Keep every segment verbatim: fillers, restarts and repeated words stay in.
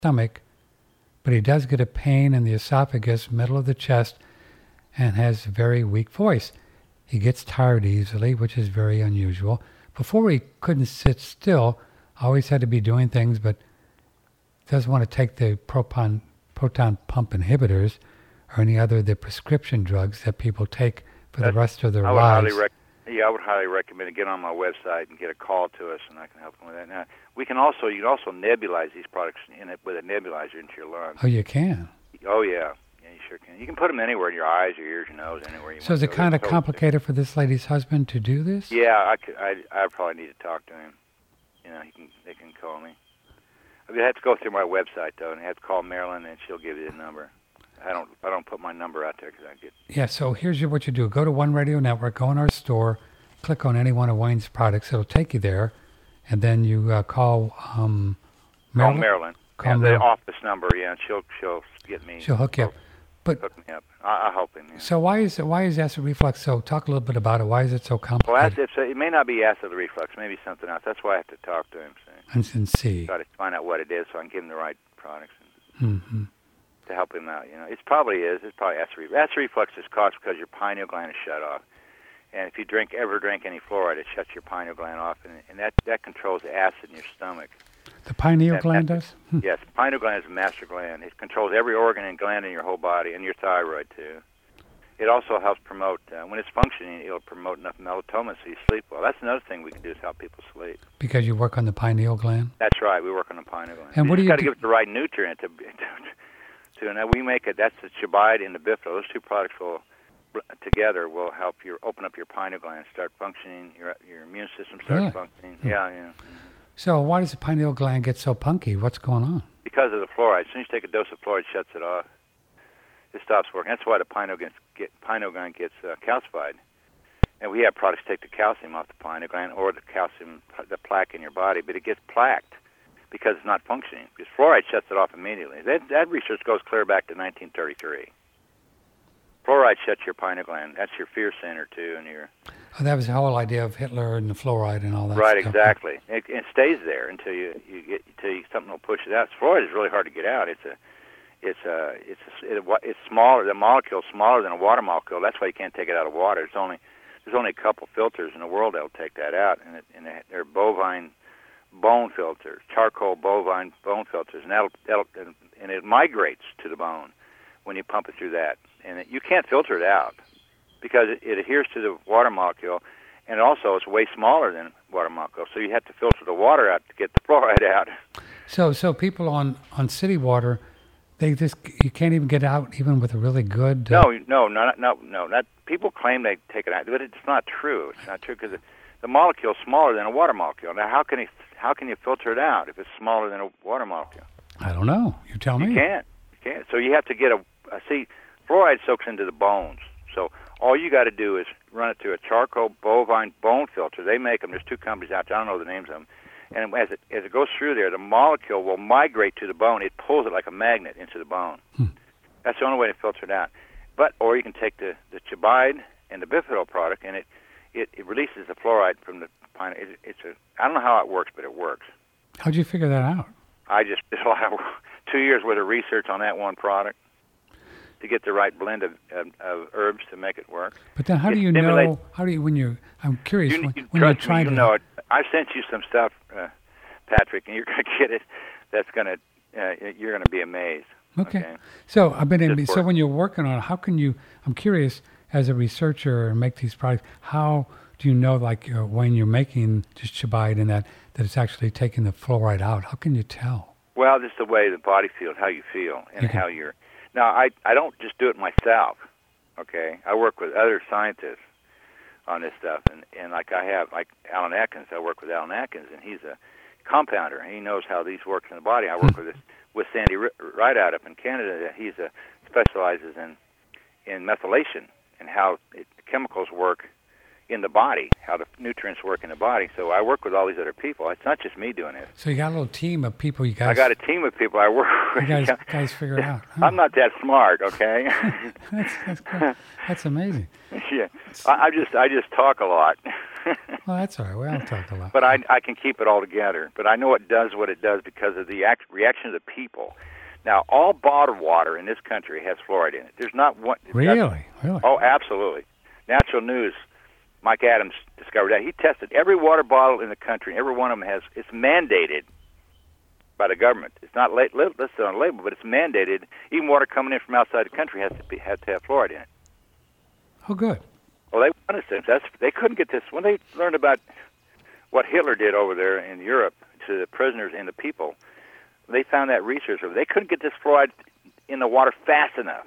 stomach, but he does get a pain in the esophagus, middle of the chest, and has a very weak voice. He gets tired easily, which is very unusual. Before he couldn't sit still, always had to be doing things, but doesn't want to take the proton, proton pump inhibitors or any other of the prescription drugs that people take for That's, the rest of their I would lives. Highly rec- yeah, I would highly recommend it. Get on my website and get a call to us, and I can help them with that. Now, we can also you can also nebulize these products in it with a nebulizer into your lungs. Oh, you can? Oh, yeah. Yeah, you sure can. You can put them anywhere in your eyes, your ears, your nose, anywhere you want. So is it kind of complicated for this lady's husband to do this? Yeah, I, could, I, I probably need to talk to him. You know, he can. They can call me. I mean, I have to go through my website, though, and I have to call Marilyn, and she'll give you the number. I don't I don't put my number out there because I get... Yeah, so here's your, what you do. Go to One Radio Network, go in our store, click on any one of Wayne's products. It'll take you there, and then you uh, call um, Marilyn. Call Marilyn. Call yeah, Marilyn. The office number, yeah, and she'll, she'll get me. She'll hook you up. But, hook me up. I, I hope him, yeah. So why is why is acid reflux so... Talk a little bit about it. Why is it so complicated? Well, acid, it may not be acid reflux. Maybe something else. That's why I have to talk to him. See? And, and see. Try to find out what it is so I can give him the right products. And, mm-hmm. To help him out, you know. It probably is. It's probably acid reflux. Acid reflux is caused because your pineal gland is shut off. And if you drink ever drink any fluoride, it shuts your pineal gland off, and, and that, that controls the acid in your stomach. The pineal that, gland does? Hmm. Yes, the pineal gland is a master gland. It controls every organ and gland in your whole body, and your thyroid, too. It also helps promote, uh, when it's functioning, it'll promote enough melatonin so you sleep well. That's another thing we can do is help people sleep. Because you work on the pineal gland? That's right. We work on the pineal gland. And you what do you got to do? give it the right nutrient to... to And we make it. That's the Chibide and the Bifidol. Those two products will together will help you open up your pineal gland, start functioning. Your your immune system starts really? functioning. Yeah, yeah. Mm-hmm. So why does the pineal gland get so punky? What's going on? Because of the fluoride. As soon as you take a dose of fluoride, it shuts it off. It stops working. That's why the pineal gland get pineal gland gets uh, calcified. And we have products to take the calcium off the pineal gland or the calcium, the plaque in your body, but it gets plaqued because it's not functioning. Because fluoride shuts it off immediately. That, that research goes clear back to nineteen thirty-three. Fluoride shuts your pineal gland. That's your fear center, too. And your oh, that was the whole idea of Hitler and the fluoride and all that right, stuff. exactly. It, it stays there until you, you get until you, something will push it out. Fluoride is really hard to get out. It's a it's a it's a, it, it's smaller. The molecule's smaller than a water molecule. That's why you can't take it out of water. It's only there's only a couple filters in the world that'll take that out, and, it, and they're bovine bone filters, charcoal bovine bone filters, and that'll, that'll and it migrates to the bone when you pump it through that, and it, you can't filter it out because it, it adheres to the water molecule, and also it's way smaller than water molecule, so you have to filter the water out to get the fluoride out. So, so people on, on city water, they just you can't even get out even with a really good. Uh, no, no, no, no, no. Not people claim they take it out, but it's not true. It's not true because the molecule is smaller than a water molecule. Now, how can you how can you filter it out if it's smaller than a water molecule? I don't know. You tell me. You can't. You can't. So you have to get a, a see. Fluoride soaks into the bones. So all you got to do is run it through a charcoal bovine bone filter. They make them. There's two companies out there. I don't know the names of them. And as it as it goes through there, the molecule will migrate to the bone. It pulls it like a magnet into the bone. Hmm. That's the only way to filter it out. But or you can take the the Chibide and the Bifidol product, and it It, it releases the fluoride from the pine. It, it's a. I don't know how it works, but it works. How'd you figure that out? I just did a lot of two years worth of research on that one product to get the right blend of, of, of herbs to make it work. But then, how it do you know? How do you when you? I'm curious you, when, you when you're trust trying me, you to know it. I sent you some stuff, uh, Patrick, and you're going to get it. That's going to. Uh, you're going to be amazed. Okay. okay? So I've been in. Just So work. when you're working on it, how can you? I'm curious as a researcher and make these products. How do you know, like uh, when you're making just Chibide and that, that it's actually taking the fluoride out? How can you tell? Well, just the way the body feels, how you feel, and Okay. how you're. Now, I I don't just do it myself. Okay, I work with other scientists on this stuff, and and like I have like Alan Atkins. I work with Alan Atkins, and he's a compounder. He knows how these work in the body. I work with this with Sandy Rideout up in Canada. He's a specializes in in methylation and how it, chemicals work in the body, how the nutrients work in the body. So I work with all these other people. It's not just me doing it. So you got a little team of people. You guys. I got a team of people I work with. You guys, guys figure it out. Huh? I'm not that smart, okay? that's that's cool. That's amazing. yeah, I, I just I just talk a lot. Well, that's all right. We all talk a lot. But I, I can keep it all together. But I know it does what it does because of the act, reaction of the people. Now, all bottled water in this country has fluoride in it. There's not one. Really? Really? Oh, absolutely. Natural News, Mike Adams discovered that. He tested every water bottle in the country. Every one of them has, it's mandated by the government. It's not la- listed on the label, but it's mandated. Even water coming in from outside the country has to be has to have fluoride in it. Oh, good. Well, they wanted this. That's they couldn't get this when they learned about what Hitler did over there in Europe to the prisoners and the people. They found that research. They couldn't get this fluoride in the water fast enough.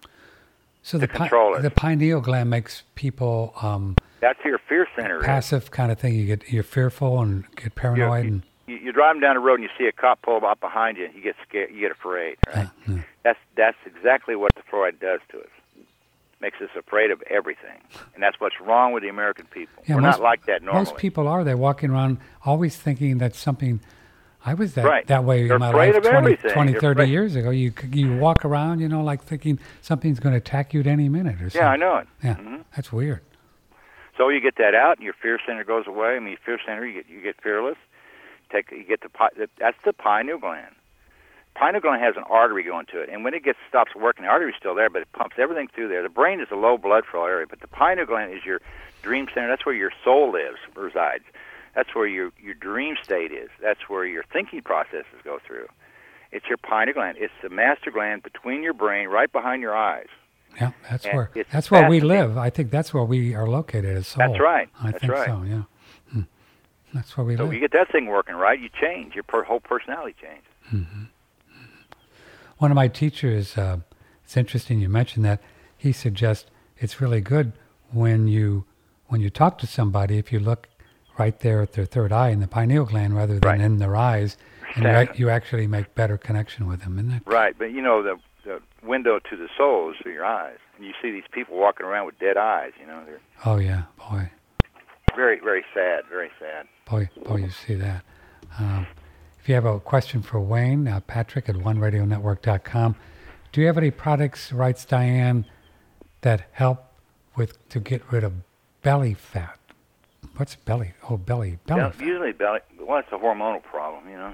So to the control pi- it. the pineal gland makes people um, that's your fear center. passive is. kind of thing. You get you're fearful and get paranoid you, and. You, you drive down the road and you see a cop pull up behind you. You get scared. You get afraid. Right? Uh, yeah. That's that's exactly what the fluoride does to us. Makes us afraid of everything, and that's what's wrong with the American people. Yeah, We're most, not like that normally. Most people are. They're walking around always thinking that something. I was that right. that way They're in my afraid life of twenty, everything. twenty They're thirty afraid. years ago. You you walk around, you know, like thinking something's going to attack you at any minute or something. Yeah, I know it. Yeah, mm-hmm. That's weird. So you get that out, and your fear center goes away. I mean, your fear center, you get you get fearless. Take you get the pi- that's the pineal gland. Pineal gland has an artery going to it, and when it gets stops working, the artery's still there, but it pumps everything through there. The brain is a low blood flow area, but the pineal gland is your dream center. That's where your soul lives, resides. That's where your your dream state is. That's where your thinking processes go through. It's your pineal gland. It's the master gland between your brain, right behind your eyes. Yeah, that's And where it's that's where we fascinating. live. I think that's where we are located as soul. That's right. I That's think right. so. Yeah, hmm. That's where we So live. if you get that thing working right, you change. Your per- whole personality changes. Mm-hmm. One of my teachers, uh, it's interesting you mentioned that, he suggests it's really good when you when you talk to somebody, if you look right there at their third eye in the pineal gland rather than Right. in their eyes, and you, Right. ac- you actually make better connection with them, isn't that? Right, but you know the the window to the soul is through your eyes, and you see these people walking around with dead eyes. You know, they're Oh yeah, boy, very, very sad, very sad. boy, boy, you see that. Um, if you have a question for Wayne, uh, Patrick at one radio network dot com. Do you have any products, writes Diane, that help with to get rid of belly fat? What's belly? Oh, belly, belly Now, fat. usually, belly, well, it's a hormonal problem. You know,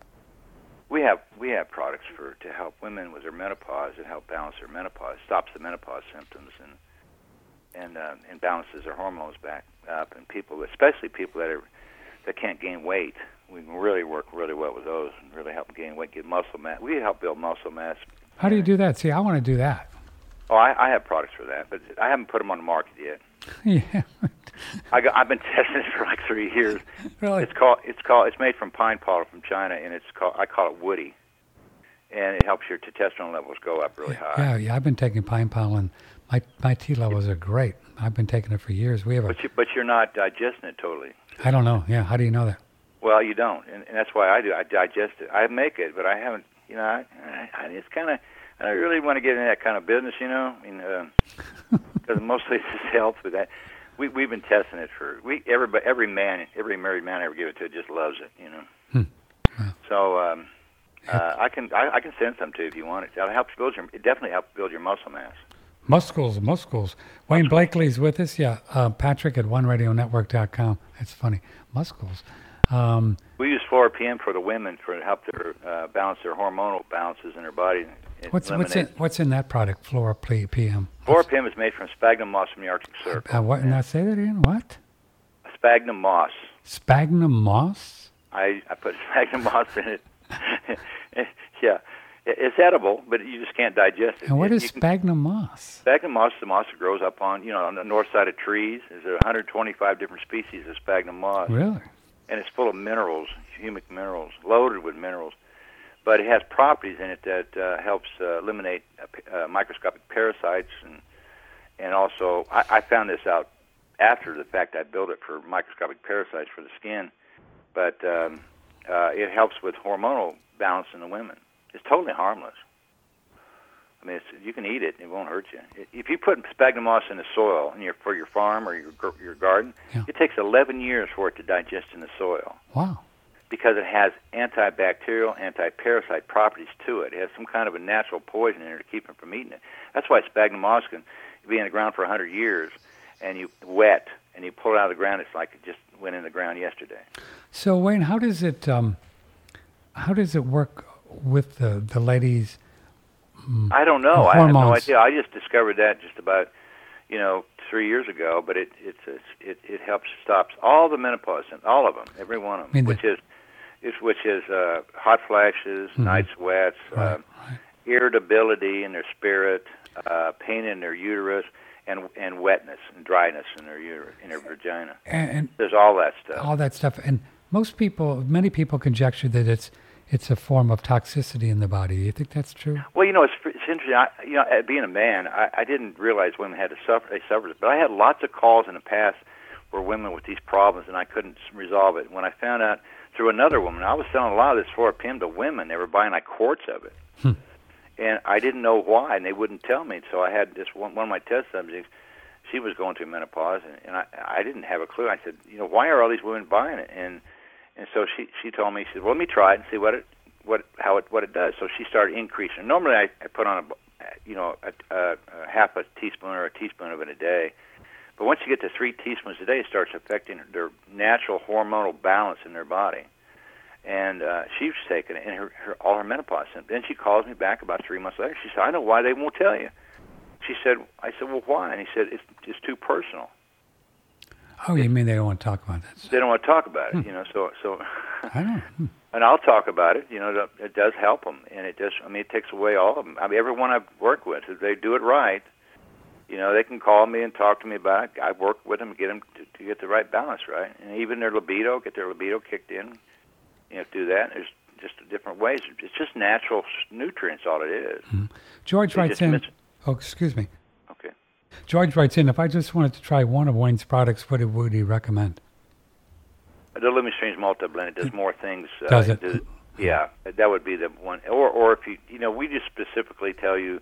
we have we have products for to help women with their menopause and help balance their menopause, stops the menopause symptoms, and and uh, and balances their hormones back up. And people, especially people that are that can't gain weight, we can really work really well with those and really help them gain weight, get muscle mass. We help build muscle mass. How do you do that? See, I want to do that. Oh, I, I have products for that, but I haven't put them on the market yet. Yeah, I got, I've been testing it for like three years. really. It's called it's called it's made from pine pollen from China, and it's called I call it Woody, and it helps your testosterone levels go up really high. Yeah, yeah. I've been taking pine pollen. My my T levels are great. I've been taking it for years. We have a. But you, but you're not digesting it totally. I don't know. Yeah, how do you know that? Well, you don't, and, and that's why I do. I digest it. I make it, but I haven't. You know, I, I, it's kind of. I don't really want to get into that kind of business, you know. I mean, because uh, mostly it's just health with that. We we've been testing it for we everybody every man every married man I ever give it to just loves it, you know. Hmm. Wow. So um, uh, I can I, I can send some to you if you want it. It helps build your it definitely helps build your muscle mass. Muscles, muscles. Wayne Blakely's with us. Yeah, uh, Patrick at one radio network dot com. That's funny. Muscles. Um, We use Flora P M for the women for to help their uh, balance their hormonal balances in their body. It what's what's in eliminates- what's in that product? Flora P M. Flora P M is made from sphagnum moss from the Arctic Circle. Uh, what? Now say that again. What? Sphagnum moss. Sphagnum moss? I, I put sphagnum moss in it. Yeah, It- it's edible, but you just can't digest it. And what You- is you can- sphagnum moss? Sphagnum moss is the moss that grows up on, you know, on the north side of trees. There's one hundred twenty-five different species of sphagnum moss, Really? and it's full of minerals, humic minerals, loaded with minerals. But it has properties in it that uh, helps uh, eliminate uh, p- uh, microscopic parasites, and and also I, I found this out after the fact. I built it for microscopic parasites for the skin, but um, uh, it helps with hormonal balance in the women. It's totally harmless. I mean, it's, you can eat it; it won't hurt you. If you put sphagnum moss in the soil in your, for your farm or your gar- your garden, Yeah. it takes eleven years for it to digest in the soil Wow. because it has antibacterial, anti-parasite properties to it. It has some kind of a natural poison in there to keep them from eating it. That's why sphagnum moss can be in the ground for one hundred years, and you wet, and you pull it out of the ground, it's like it just went in the ground yesterday. So Wayne, how does it um, how does it work with the the ladies? Mm, I don't know. I hormones? have no idea. I just discovered that just about, you know, three years ago. But it it's a, it it helps stops all the menopause, all of them, every one of them, I mean which the, is, is which is uh, hot flashes, mm-hmm. night sweats, right, uh, right. irritability in their spirit, uh, pain in their uterus, and and wetness and dryness in their uterus, in their vagina. And, and there's all that stuff. all that stuff, and most people, many people conjecture that it's it's a form of toxicity in the body. Do you think that's true? Well, you know, it's, it's interesting. I, you know, being a man, I, I didn't realize women had to suffer. They suffered, but I had lots of calls in the past where women with these problems, and I couldn't resolve it. When I found out through another woman, I was selling a lot of this Florapim to women. They were buying like quarts of it, hmm. and I didn't know why, and they wouldn't tell me. So I had this one, one of my test subjects. She was going through menopause, and, and I, I didn't have a clue. I said, you know, why are all these women buying it? And and so she she told me, she said, well, let me try it and see what it what how it what it does. So she started increasing. Normally, I, I put on a you know a, a, a half a teaspoon or a teaspoon of it a day, but once you get to three teaspoons a day, it starts affecting their natural hormonal balance in their body. And uh, she was taking it, and her, her all her menopause. And then she calls me back about three months later. She said, I know why they won't tell you. She said, I said, well, why? And he said, it's it's too personal. Oh, you mean they don't want to talk about that? They don't want to talk about it, hmm. you know. So, so, I don't. Hmm. And I'll talk about it. You know, it does help them, and it just, I mean, it takes away all of them. I mean, everyone I've worked with, if they do it right, you know, they can call me and talk to me about it. I work with them, get them to, to get the right balance right, and even their libido, get their libido kicked in. You know, do that. There's just different ways. It's just natural nutrients, all it is. Hmm. George They writes just in. miss- Oh, excuse me. Okay. George writes in, if I just wanted to try one of Wayne's products, what would he recommend? The Living Streams Multi-Blend, it does more things. Uh, Does it? does- yeah, that would be the one. Or, or if you, you know, we just specifically tell you.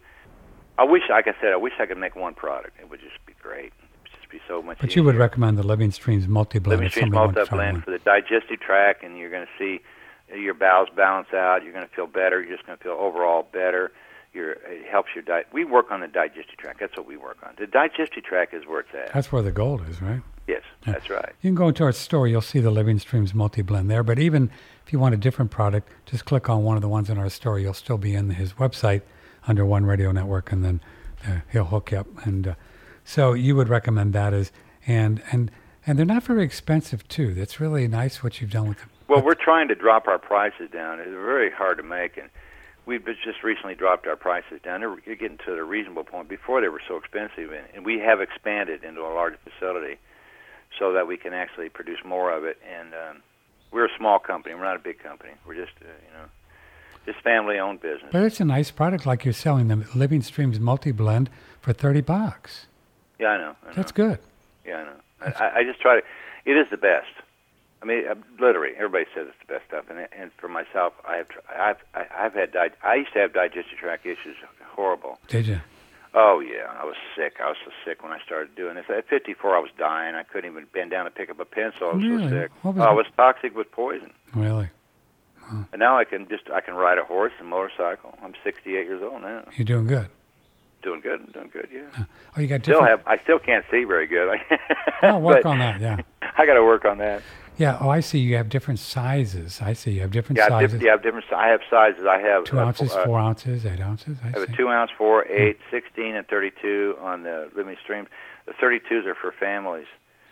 I wish, like I said, I wish I could make one product. It would just be great. It would just be so much. But easier. you would recommend the Living Streams Multi-Blend Living if Streams somebody wanted to try Multi-Blend one. for the digestive tract, and you're going to see your bowels balance out. You're going to feel better. You're just going to feel overall better. Your, it helps your diet. We work on the digestive tract. That's what we work on. The digestive tract is where it's at. That's where the gold is, right? Yes, Yeah. that's right. You can go into our store. You'll see the Living Streams Multi-Blend there. But even if you want a different product, just click on one of the ones in our store. You'll still be in his website under One Radio Network, and then uh, he'll hook you up. And uh, so you would recommend that as and and and they're not very expensive too. That's really nice what you've done with them. Well, we're trying to drop our prices down. It's very hard to make, and we've just recently dropped our prices down. They're getting to a reasonable point. Before they were so expensive, and, and we have expanded into a larger facility so that we can actually produce more of it. And um, we're a small company. We're not a big company. We're just, uh, you know, just family-owned business. But it's a nice product, like you're selling them, Living Streams Multi-Blend for thirty bucks. Yeah, I know. I know. That's good. Yeah, I know. I, I just try to. It is the best. I mean, uh, literally, everybody says it's the best stuff. And and for myself, I have I've I- I've had di- I used to have digestive tract issues, horrible. Did you? Oh yeah, I was sick. I was so sick when I started doing this. At fifty-four, I was dying. I couldn't even bend down to pick up a pencil. I was Really? so sick. What was oh, I it? was toxic with poison. Really? And now I can just I can ride a horse and motorcycle. I'm sixty-eight years old now. You're doing good. Doing good. I'm doing good. Yeah. Oh, you got Still different. have. I still can't see very good. Oh, work But on that. Yeah. I got to work on that. Yeah. Oh, I see. You have different sizes. I see. You have different Yeah, I have sizes. diff- yeah, I have different. si- I have sizes. I have Two uh, ounces, uh, four ounces, eight ounces. I I have see. a two ounce, four, eight, sixteen, and thirty-two on the Living Streams. The thirty-twos are for families,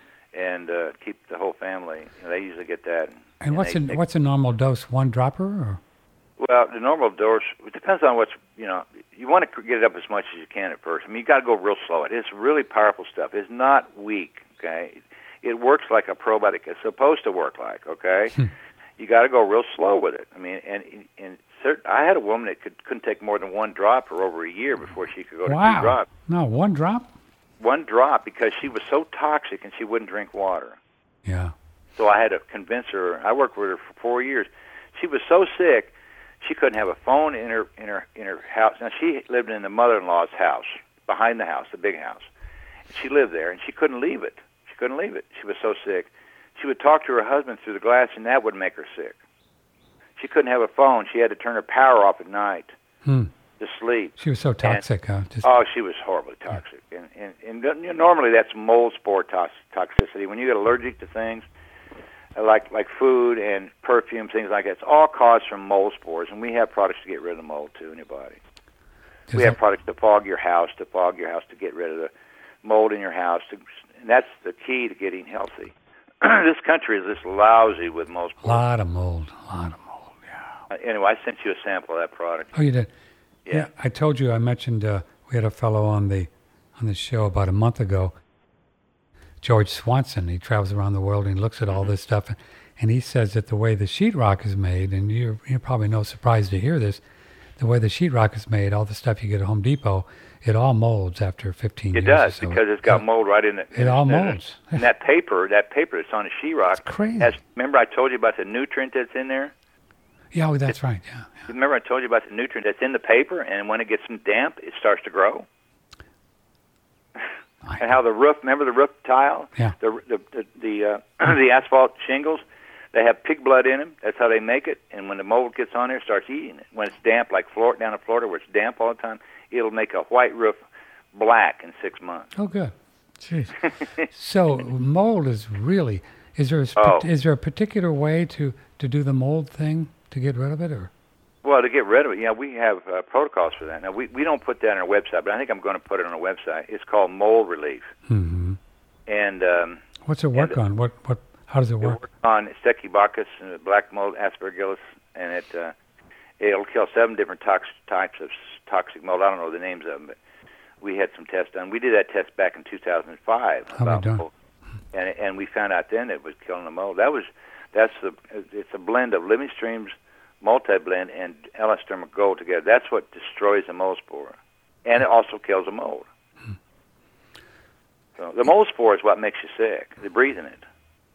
and uh, keep the whole family. You know, they usually get that. And what's they, a they, what's a normal dose? One dropper or? Well, the normal dose, it depends on what's, you know, you want to get it up as much as you can at first. I mean, you got to go real slow. It is really powerful stuff. It's not weak, okay? It works like a probiotic. It's supposed to work like, okay? You got to go real slow with it. I mean, and and certain, I had a woman that could, couldn't take more than one drop for over a year before she could go to Wow. two drops. No, one drop? One drop because she was so toxic and she wouldn't drink water. Yeah. So I had to convince her. I worked with her for four years. She was so sick, she couldn't have a phone in her in her in her house. Now she lived in the mother-in-law's house, behind the house, the big house. She lived there, and she couldn't leave it. She couldn't leave it. She was so sick. She would talk to her husband through the glass, and that would make her sick. She couldn't have a phone. She had to turn her power off at night. Hmm. to sleep. She was so toxic, and, huh? Just, oh, she was horribly toxic. Yeah. And, and, and you know, normally that's mold spore tox- toxicity. When you get allergic to things, like like food and perfume, things like that, it's all caused from mold spores. And we have products to get rid of the mold, too, in your body. Does we have that- products to fog your house, to fog your house, to get rid of the mold in your house. To, and that's the key to getting healthy. This country is just lousy with mold A spores. lot of mold, a lot of mold, yeah. Uh, anyway, I sent you a sample of that product. Oh, you did? Yeah. I told you, I mentioned uh, we had a fellow on the on the show about a month ago, George Swanson. He travels around the world and he looks at all this stuff. And he says that the way the sheetrock is made, and you're, you're probably no surprise to hear this, the way the sheetrock is made, all the stuff you get at Home Depot, it all molds after fifteen It years. does, or so. because it's got it, mold right in it. It all And- molds. And that paper, that paper that's on the sheetrock, It's crazy. has, remember I told you about the nutrient that's in there? Yeah, oh, that's right. Yeah, yeah. Remember I told you about the nutrient that's in the paper, and when it gets some damp, it starts to grow? I- And how the roof, remember the roof tile? Yeah. The the the, the, uh, the asphalt shingles, they have pig blood in them. That's how they make it. And when the mold gets on there, it starts eating it. When it's damp, like Florida, down in Florida where it's damp all the time, it'll make a white roof black in six months. Oh, good. Jeez. So mold is really, is there a, sp- Oh. is there a particular way to, to do the mold thing to get rid of it? Or Well, to get rid of it, yeah, we have uh, protocols for that. Now, we, we don't put that on our website, but I think I'm going to put it on our website. It's called Mold Relief. hmm And um, what's it work And- on? What, what, how does it it work? works on Stachyboccus and black mold, aspergillus, and it, uh, it'll kill seven different tox- types of s- toxic mold. I don't know the names of them, but we had some tests done. We did that test back in two thousand five How we about done? mold, and and we found out then it was killing the mold. That was that's the it's a blend of Living Streams multi-blend and Elastomer Gold together. That's what destroys the mold spore, and it also kills the mold. Hmm. So the mold spore is what makes you sick. The breathing it.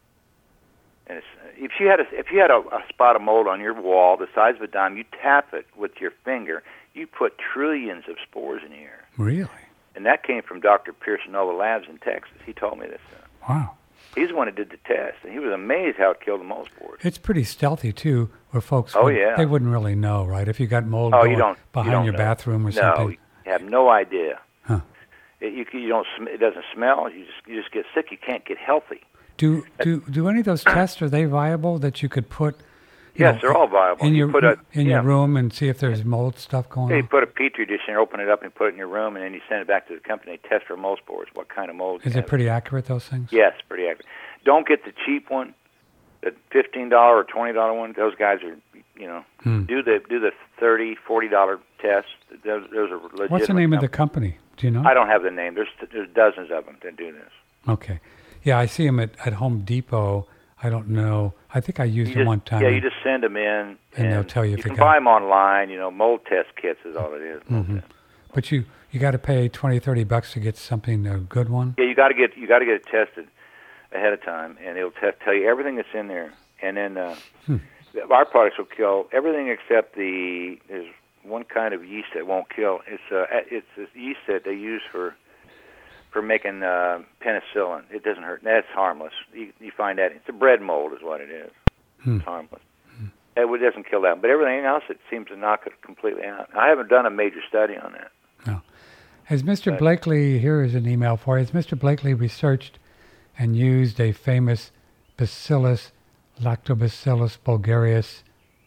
And it's, if you had a if you had a, a spot of mold on your wall the size of a dime, you tap it with your finger. You put trillions of spores in the air. Really? And that came from Doctor Pearson Nova Labs in Texas. He told me this. Uh, Wow. he's the one who did the test, and he was amazed how it killed the mold spores. It's pretty stealthy too, where folks Oh, would, yeah. they wouldn't really know, right? If you got mold Oh, going you don't you behind don't your know. bathroom or no, something. you have no idea. Huh. It, you you don't sm- it doesn't smell. You just you just get sick. You can't get healthy. Do do do any of those tests, are they viable that you could put? You Yes, know, they're all viable. in You your put a- in yeah. your room and see if there's mold stuff going Yeah, you on. put a petri dish in, open it up, and put it in your room, and then you send it back to the company. Test for mold spores. What kind of mold? Is you it have. pretty accurate, those things? Yes, pretty accurate. Don't get the cheap one, the fifteen dollar or twenty dollar one. Those guys are, you know, Hmm. do the do the thirty, forty dollar test. Those, those are legitimate. What's the name of the companies. company? Do you know? I don't have the name. There's there's dozens of them that do this. Okay. Yeah, I see them at, at Home Depot. I don't know. I think I used You them just- one time. Yeah, you just send them in, And they'll tell you if you it can got- buy them online. You know, mold test kits is all it is. mold Mhm. test. But you, you got to pay twenty, thirty bucks to get something, a good one? Yeah, you got to get you got to get it tested ahead of time, and it'll te- tell you everything that's in there. And then uh, Hmm. our products will kill everything except the there's one kind of yeast that won't kill. It's uh, it's a yeast that they use for for making uh, penicillin. It doesn't hurt. That's harmless. You, you find that it's a bread mold is what it is. Hmm. It's harmless. It doesn't kill that, but everything else it seems to knock it completely out. I haven't done a major study on that. No. Has Mister Right. Blakely, here is an email for you. Has Mister Blakely researched and used a famous Bacillus, Lactobacillus bulgarius,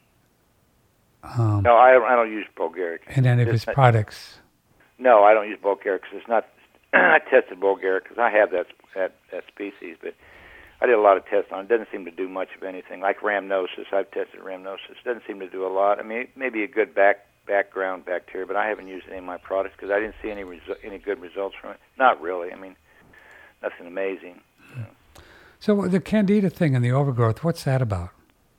um, No, I don't, I don't use Bulgaric. in any of It's his not- products? No, I don't use Bulgaric because it's not. I tested Bulgaric because I have that that that species, but I did a lot of tests on it. It doesn't seem to do much of anything. Like rhamnosus, I've tested rhamnosus. It doesn't seem to do a lot. I mean, it may be a good back background bacteria, but I haven't used any of my products because I didn't see any resu- any good results from it. Not really. I mean, nothing amazing. So the Candida thing and the overgrowth, what's that about?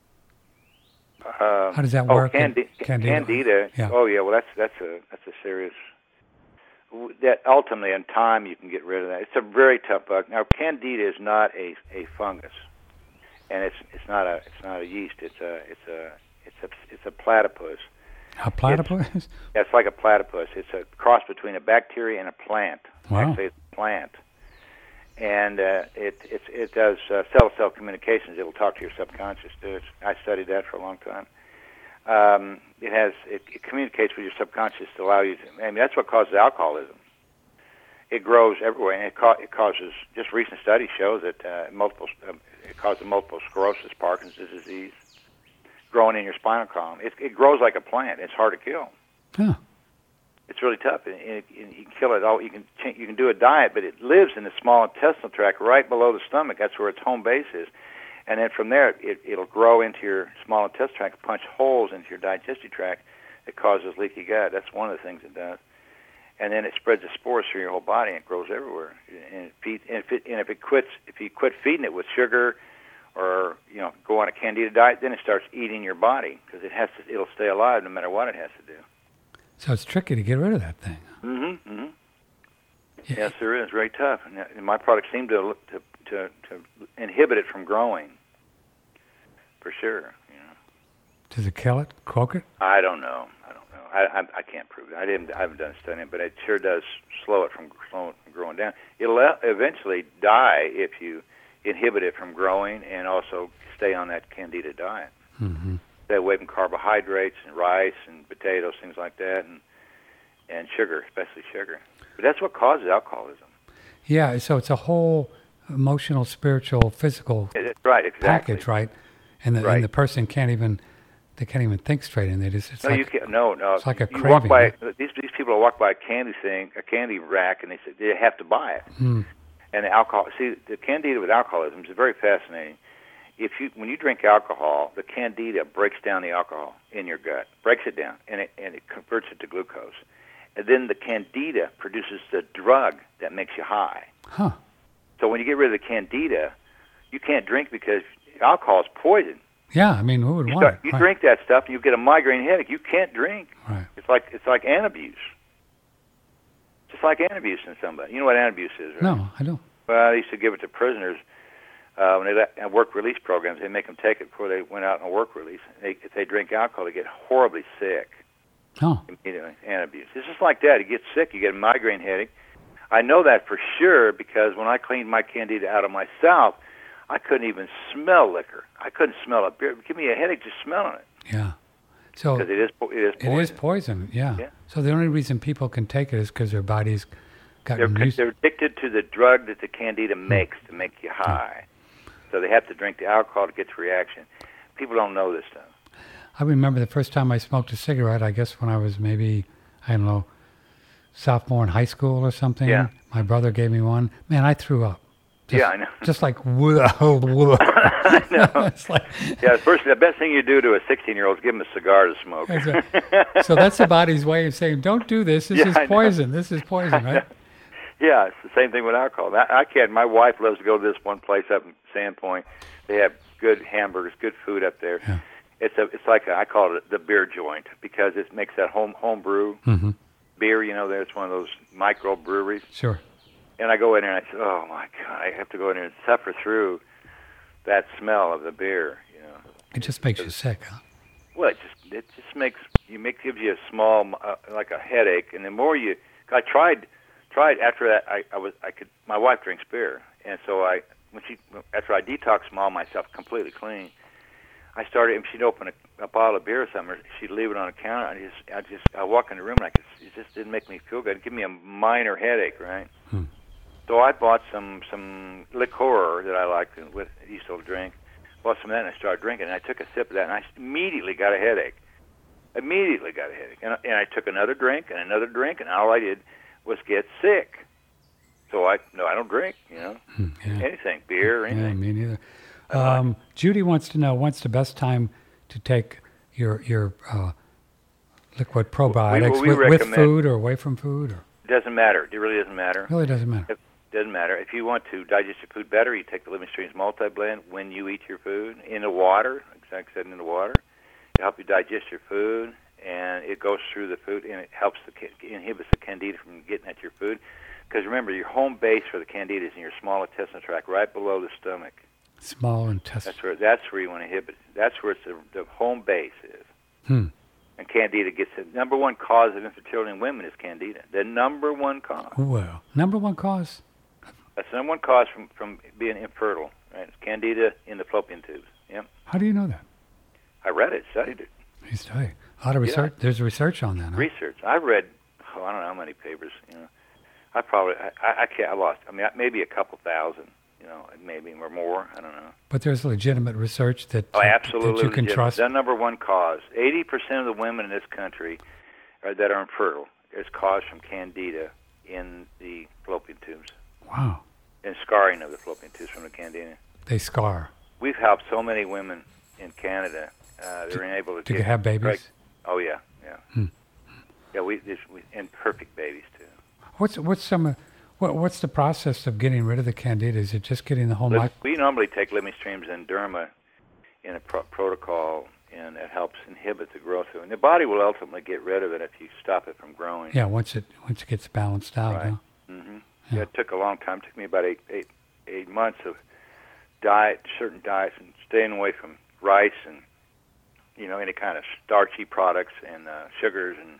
Uh, How does that oh, work? Candi- Candida. Candida. Yeah. Oh yeah. Well, that's that's a that's a serious. w- That ultimately, in time, you can get rid of that. It's a very tough bug. Now, Candida is not a a fungus, and it's it's not a it's not a yeast. It's a it's a it's a it's a platypus. A platypus? Yeah, it's like a platypus. It's a cross between a bacteria and a plant. Wow. Actually, it's a plant. And uh, it it it does uh, cell-to-cell communications. It'll talk to your subconscious. Too. It's, I studied that for a long time. um, it has it, it communicates with your subconscious to allow you to. I mean, that's what causes alcoholism. It grows everywhere, and it, ca- it causes. Just recent studies show that uh, multiple. Uh, it causes multiple sclerosis, Parkinson's disease, growing in your spinal column. It, it grows like a plant. It's hard to kill. Huh. It's really tough, and, and, and you can kill it all. You can change, you can do a diet, but it lives in the small intestinal tract, right below the stomach. That's where its home base is, and then from there, it, it'll grow into your small intestinal tract, punch holes into your digestive tract. That causes leaky gut. That's one of the things it does, and then it spreads the spores through your whole body, and it grows everywhere. And, it feed, and if it and if it quits, if you quit feeding it with sugar, or you know, go on a candida diet, then it starts eating your body because it has to. It'll stay alive no matter what it has to do. So it's tricky to get rid of that thing. Mm-hmm. mm-hmm. Yeah. Yes, there is. Very tough. And, that, and my products seem to, to to to inhibit it from growing. For sure. You know. Does it kill it? Croak it? I don't know. I don't know. I I, I can't prove it. I didn't. I haven't done a study, but it sure does slow it from slow it from growing down. It'll eventually die if you inhibit it from growing and also stay on that candida diet. Mm-hmm. Stay away from carbohydrates and rice and potatoes, things like that, and and sugar, especially sugar. But that's what causes alcoholism. Yeah, so it's a whole emotional, spiritual, physical It, right, exactly. package, right? And the, Right. and the person can't even, they can't even think straight, and they just, it's No, like, you can't. No, no. it's like a you craving, walk by right? these these people walk by a candy thing, a candy rack, and they say they have to buy it. Mm. And the alcohol. See, the candida with alcoholism is very fascinating. If you when you drink alcohol, the candida breaks down the alcohol in your gut, breaks it down, and it and it converts it to glucose. And then the candida produces the drug that makes you high. Huh. So when you get rid of the candida, you can't drink because alcohol is poison. Yeah, I mean, who would You, want start, it? you Right. drink that stuff, and you get a migraine headache. You can't drink. Right. It's like it's like antabuse. Just like antabuse in somebody. You know what antabuse is, right? No, I don't. Well, I used to give it to prisoners uh, when they let, uh, work release programs. They make them take it before they went out on a work release. They, if they drink alcohol, they get horribly sick. Oh. Immediately, antabuse. It's just like that. You get sick, you get a migraine headache. I know that for sure because when I cleaned my candida out of myself, I couldn't even smell liquor. I couldn't smell a beer. Give me a headache just smelling it. Yeah. So Because it is, po- it is poison. it is poison, yeah. Yeah. So the only reason people can take it is because their body's They're, gotten used they're addicted to the drug that the candida makes to make you high. So they have to drink the alcohol to get the reaction. People don't know this stuff. I remember the first time I smoked a cigarette, I guess when I was maybe, I don't know, sophomore in high school or something. Yeah. My brother gave me one. Man, I threw up. Just, Yeah, I know. Just like, whoa, whoa. I know. It's like, Yeah, first, the best thing you do to a sixteen-year-old is give him a cigar to smoke. That's right. So that's the body's way of saying, don't do this. This Yeah, is I know. poison. This is poison, right? Yeah, it's the same thing with alcohol. I, I can't. My wife loves to go to this one place up in Sandpoint. They have good hamburgers, good food up there. Yeah. It's a, it's like a, I call it the beer joint because it makes that home home brew Mm-hmm. beer. You know, there it's one of those micro breweries. Sure. And I go in there and I say, oh my God, I have to go in there and suffer through that smell of the beer. You know, It just makes you sick, huh? well, it just it just makes you make gives you a small uh, like a headache, and the more you, I tried tried after that I, I was I could my wife drinks beer, and so I when she after I detoxed all myself completely clean, I started if she'd open a, a bottle of beer or something, she'd leave it on the counter. I just I just I walk in the room and I could, it just didn't make me feel good. It'd give me a minor headache, right? Hmm. So I bought some some liqueur that I liked and with used to drink. Bought some of that and I started drinking. And I took a sip of that and I immediately got a headache. Immediately got a headache. And, and I took another drink and another drink and all I did was get sick. So I no, I don't drink. You know, Hmm, yeah. anything, beer, or Yeah, anything. me neither. I like Um, Judy wants to know, when's the best time to take your your uh, liquid probiotics we with, with recommend- food or away from food? Or It doesn't matter. It really doesn't matter. really doesn't matter. It doesn't matter. If you want to digest your food better, you take the Living Streams multi-blend when you eat your food in the water, like I said, in the water. It helps you digest your food, and it goes through the food, and it helps the ca- inhibits the candida from getting at your food. Because remember, your home base for the candida is in your small intestinal tract, right below the stomach. Small intestine. That's where that's where you want to inhibit. That's where it's the, the home base is. Hmm. And candida gets the number one cause of infertility in women is candida. The number one cause. Well, number one cause. That's the number one cause from, from being infertile, right? It's candida in the fallopian tubes. Yep. How do you know that? I read it, studied it. He's a lot of research. Yeah. There's research on that. Huh? Research. I've read, oh, I don't know how many papers. You know, I probably, I, I can't. I lost. I mean, maybe a couple thousand. You know, maybe or more. I don't know. But there's legitimate research that oh, absolutely that you can legitimate. trust. The number one cause. Eighty percent of the women in this country are, that are infertile is caused from candida in the fallopian tubes. Wow. And scarring of the fallopian tubes from the candida. They scar. We've helped so many women in Canada. Uh, they're to, able to, to get have babies. Right. Oh yeah, yeah, hmm. yeah. We, this, we and perfect babies too. What's what's some uh, what what's the process of getting rid of the candida? Is it just getting the whole? Liv- mic- we normally take Living Streams and Derma in a pro- protocol, and it helps inhibit the growth of it. And the body will ultimately get rid of it if you stop it from growing. Yeah, once it once it gets balanced out. Right. Huh? Mm-hmm. Yeah. Yeah, it took a long time. It took me about eight eight eight months of diet, certain diets, and staying away from rice and you know any kind of starchy products and uh, sugars and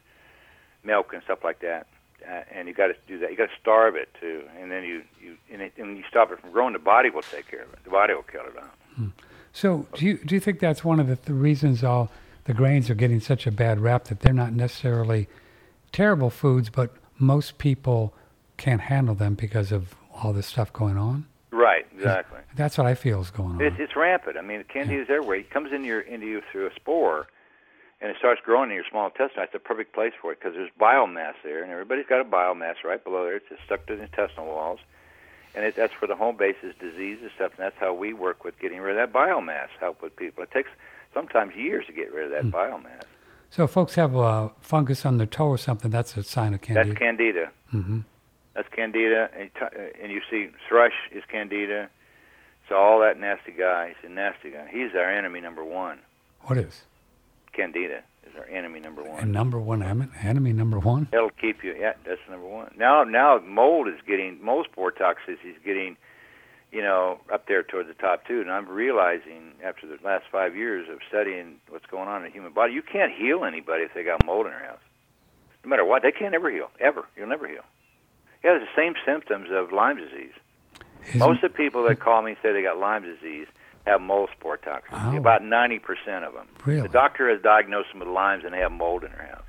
milk and stuff like that. Uh, and you got to do that. You got to starve it too, and then you you and, it, and when you stop it from growing, the body will take care of it. The body will kill it out. Hmm. So do you do you think that's one of the th- reasons all the grains are getting such a bad rap, that they're not necessarily terrible foods, but most people can't handle them because of all this stuff going on? Right, exactly. That's what I feel is going on. It's, it's rampant. I mean, the candida is everywhere. It comes in your, into you through a spore, and it starts growing in your small intestine. That's the perfect place for it because there's biomass there, and everybody's got a biomass right below there. It's just stuck to the intestinal walls, and it, that's where the home base is disease and stuff, and that's how we work with getting rid of that biomass, help with people. It takes sometimes years to get rid of that mm. biomass. So if folks have a fungus on their toe or something, that's a sign of candida? That's candida. Mm-hmm. That's candida, and, t- and you see thrush is candida. So all that nasty guy is a nasty guy. He's our enemy number one. What is? Candida is our enemy number one. And number one enemy number one? It'll keep you. Yeah, that's number one. Now, now mold is getting mold spore toxicity is getting, you know, up there toward the top too. And I'm realizing after the last five years of studying what's going on in the human body, you can't heal anybody if they got mold in their house. No matter what, they can't ever heal. Ever, you'll never heal. Yeah, it's the same symptoms of Lyme disease. Isn't Most of the people that call me say they got Lyme disease have mold spore toxicity. Oh. About ninety percent of them. Really? The doctor has diagnosed them with Lyme's and they have mold in their house.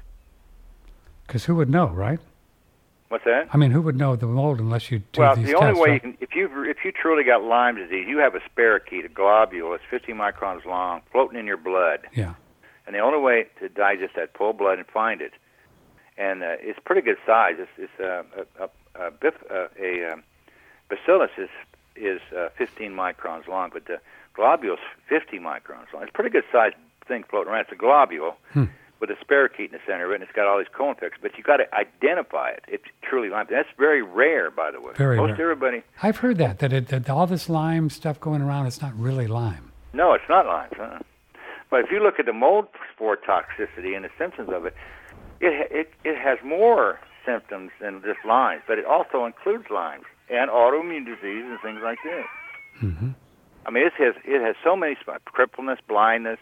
Because who would know, right? What's that? I mean, who would know the mold unless you do well, these tests? Well, the only way right? you can, if you if you truly got Lyme disease, you have a spirochete, a globule that's fifty microns long, floating in your blood. Yeah. And the only way to digest that, pull blood and find it, and uh, it's pretty good size. It's, it's uh, a, a Uh, bif, uh, a um, bacillus is is uh, fifteen microns long, but the globule is fifty microns long. It's a pretty good sized thing floating around. It's a globule hmm. with a spirochete in the center of it, and it's got all these co-infections. But you got to identify it. It's truly Lyme. That's very rare, by the way. Very Most rare. everybody. I've heard that that, it, that all this Lyme stuff going around, it's not really Lyme. No, it's not Lyme. Huh? But if you look at the mold spore toxicity and the symptoms of it, it it it has more symptoms than just Lyme, but it also includes Lyme and autoimmune disease and things like this. Mm-hmm. I mean, it has it has so many crippleness, blindness,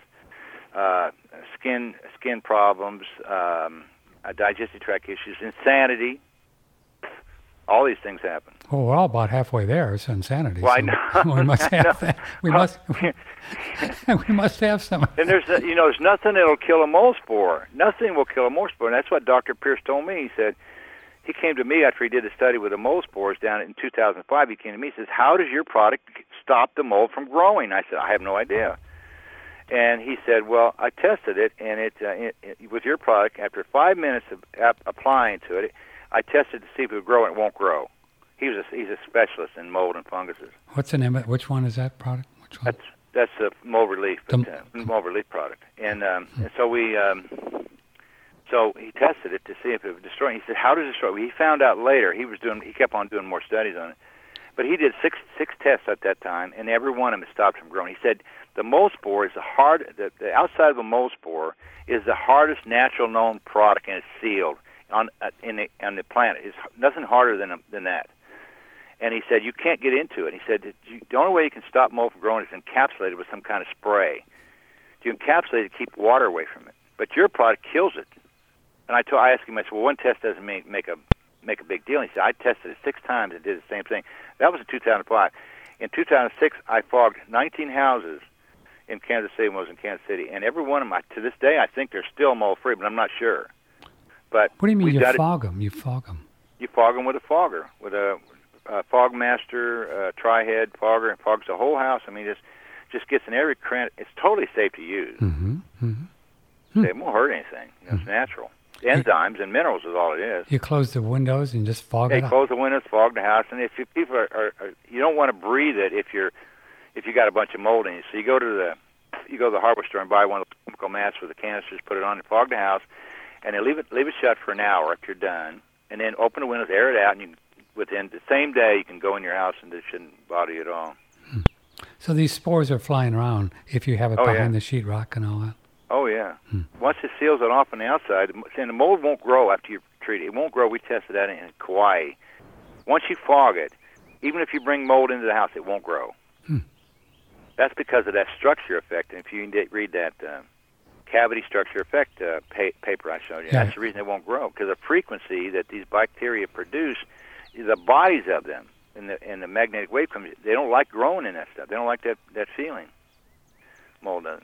uh, skin skin problems, um, uh, digestive tract issues, insanity. All these things happen. Well, we're all about halfway there. It's insanity. Well, so I know. we must have that. We must. we must have some. And there's you know there's nothing that'll kill a mold spore. Nothing will kill a mold spore, and that's what Doctor Pierce told me. He said. He came to me after he did a study with the mold spores down in two thousand five. He came to me and says, how does your product stop the mold from growing? I said, I have no idea. And he said, well, I tested it, and it, uh, it, it with your product, after five minutes of ap- applying to it, I tested to see if it would grow, and it won't grow. He was a, he's a specialist in mold and funguses. What's the name of it? Which one is that product? Which one? That's, that's a mold relief, the, uh, mold relief product. And, um, hmm. and so we... Um, So he tested it to see if it would destroy. He said, "How does it destroy?" He found out later. He was doing. He kept on doing more studies on it, but he did six six tests at that time, and every one of them stopped from growing. He said the mold spore is the hard. The, the outside of a mold spore is the hardest natural known product, and it's sealed on uh, in the on the planet. It's nothing harder than a, than that. And he said you can't get into it. He said that you, the only way you can stop mold from growing is encapsulated with some kind of spray. You encapsulate it to keep water away from it, but your product kills it. And I, told, I asked him, I said, well, one test doesn't make, make a make a big deal. And he said, I tested it six times and did the same thing. That was in two thousand five. In two thousand six, I fogged nineteen houses in Kansas City when I was in Kansas City, and every one of them, I, to this day, I think they're still mold-free, but I'm not sure. But what do you mean you got fog it, them? You fog them? You fog them with a fogger, with a, a Fog Master, a tri-head fogger, and fogs the whole house. I mean, it's just gets in every cranny. It's totally safe to use. Mm-hmm. Mm-hmm. It won't hurt anything. You know, it's natural. Enzymes and minerals is all it is. You close the windows and just fog yeah, it up. You close the windows, fog the house, and if you, people are, are, are, you don't want to breathe it if you're, if you got a bunch of mold in you. So you go to the, you go to the hardware store and buy one of the chemical masks with the canisters, put it on, and fog the house, and then leave it, leave it shut for an hour if you're done, and then open the windows, air it out, and you, within the same day you can go in your house and it shouldn't bother you at all. Hmm. So these spores are flying around if you have it oh, behind yeah. the sheetrock and all that. Oh, yeah. Hmm. Once it seals it off on the outside, and the mold won't grow after you treat it. It won't grow. We tested that in Kauai. Once you fog it, even if you bring mold into the house, it won't grow. Hmm. That's because of that structure effect. And if you read that uh, cavity structure effect uh, pa- paper I showed you, yeah. that's the reason it won't grow, because the frequency that these bacteria produce, the bodies of them, and the, and the magnetic wave comes, they don't like growing in that stuff. They don't like that, that feeling. Mold doesn't.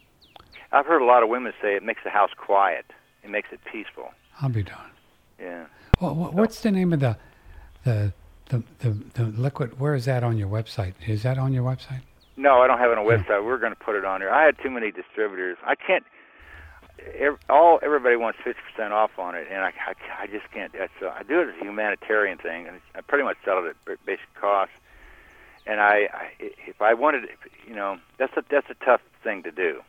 I've heard a lot of women say it makes the house quiet. It makes it peaceful. I'll be darned. Yeah. Well, what's the name of the, the the the the liquid? Where is that on your website? Is that on your website? No, I don't have it on a website. Yeah. We're going to put it on there. I had too many distributors. I can't. Every, all everybody wants fifty percent off on it, and I, I, I just can't. That's, uh, I do it as a humanitarian thing, and I pretty much sell it at basic cost. And I, I if I wanted, you know, that's a that's a tough thing to do.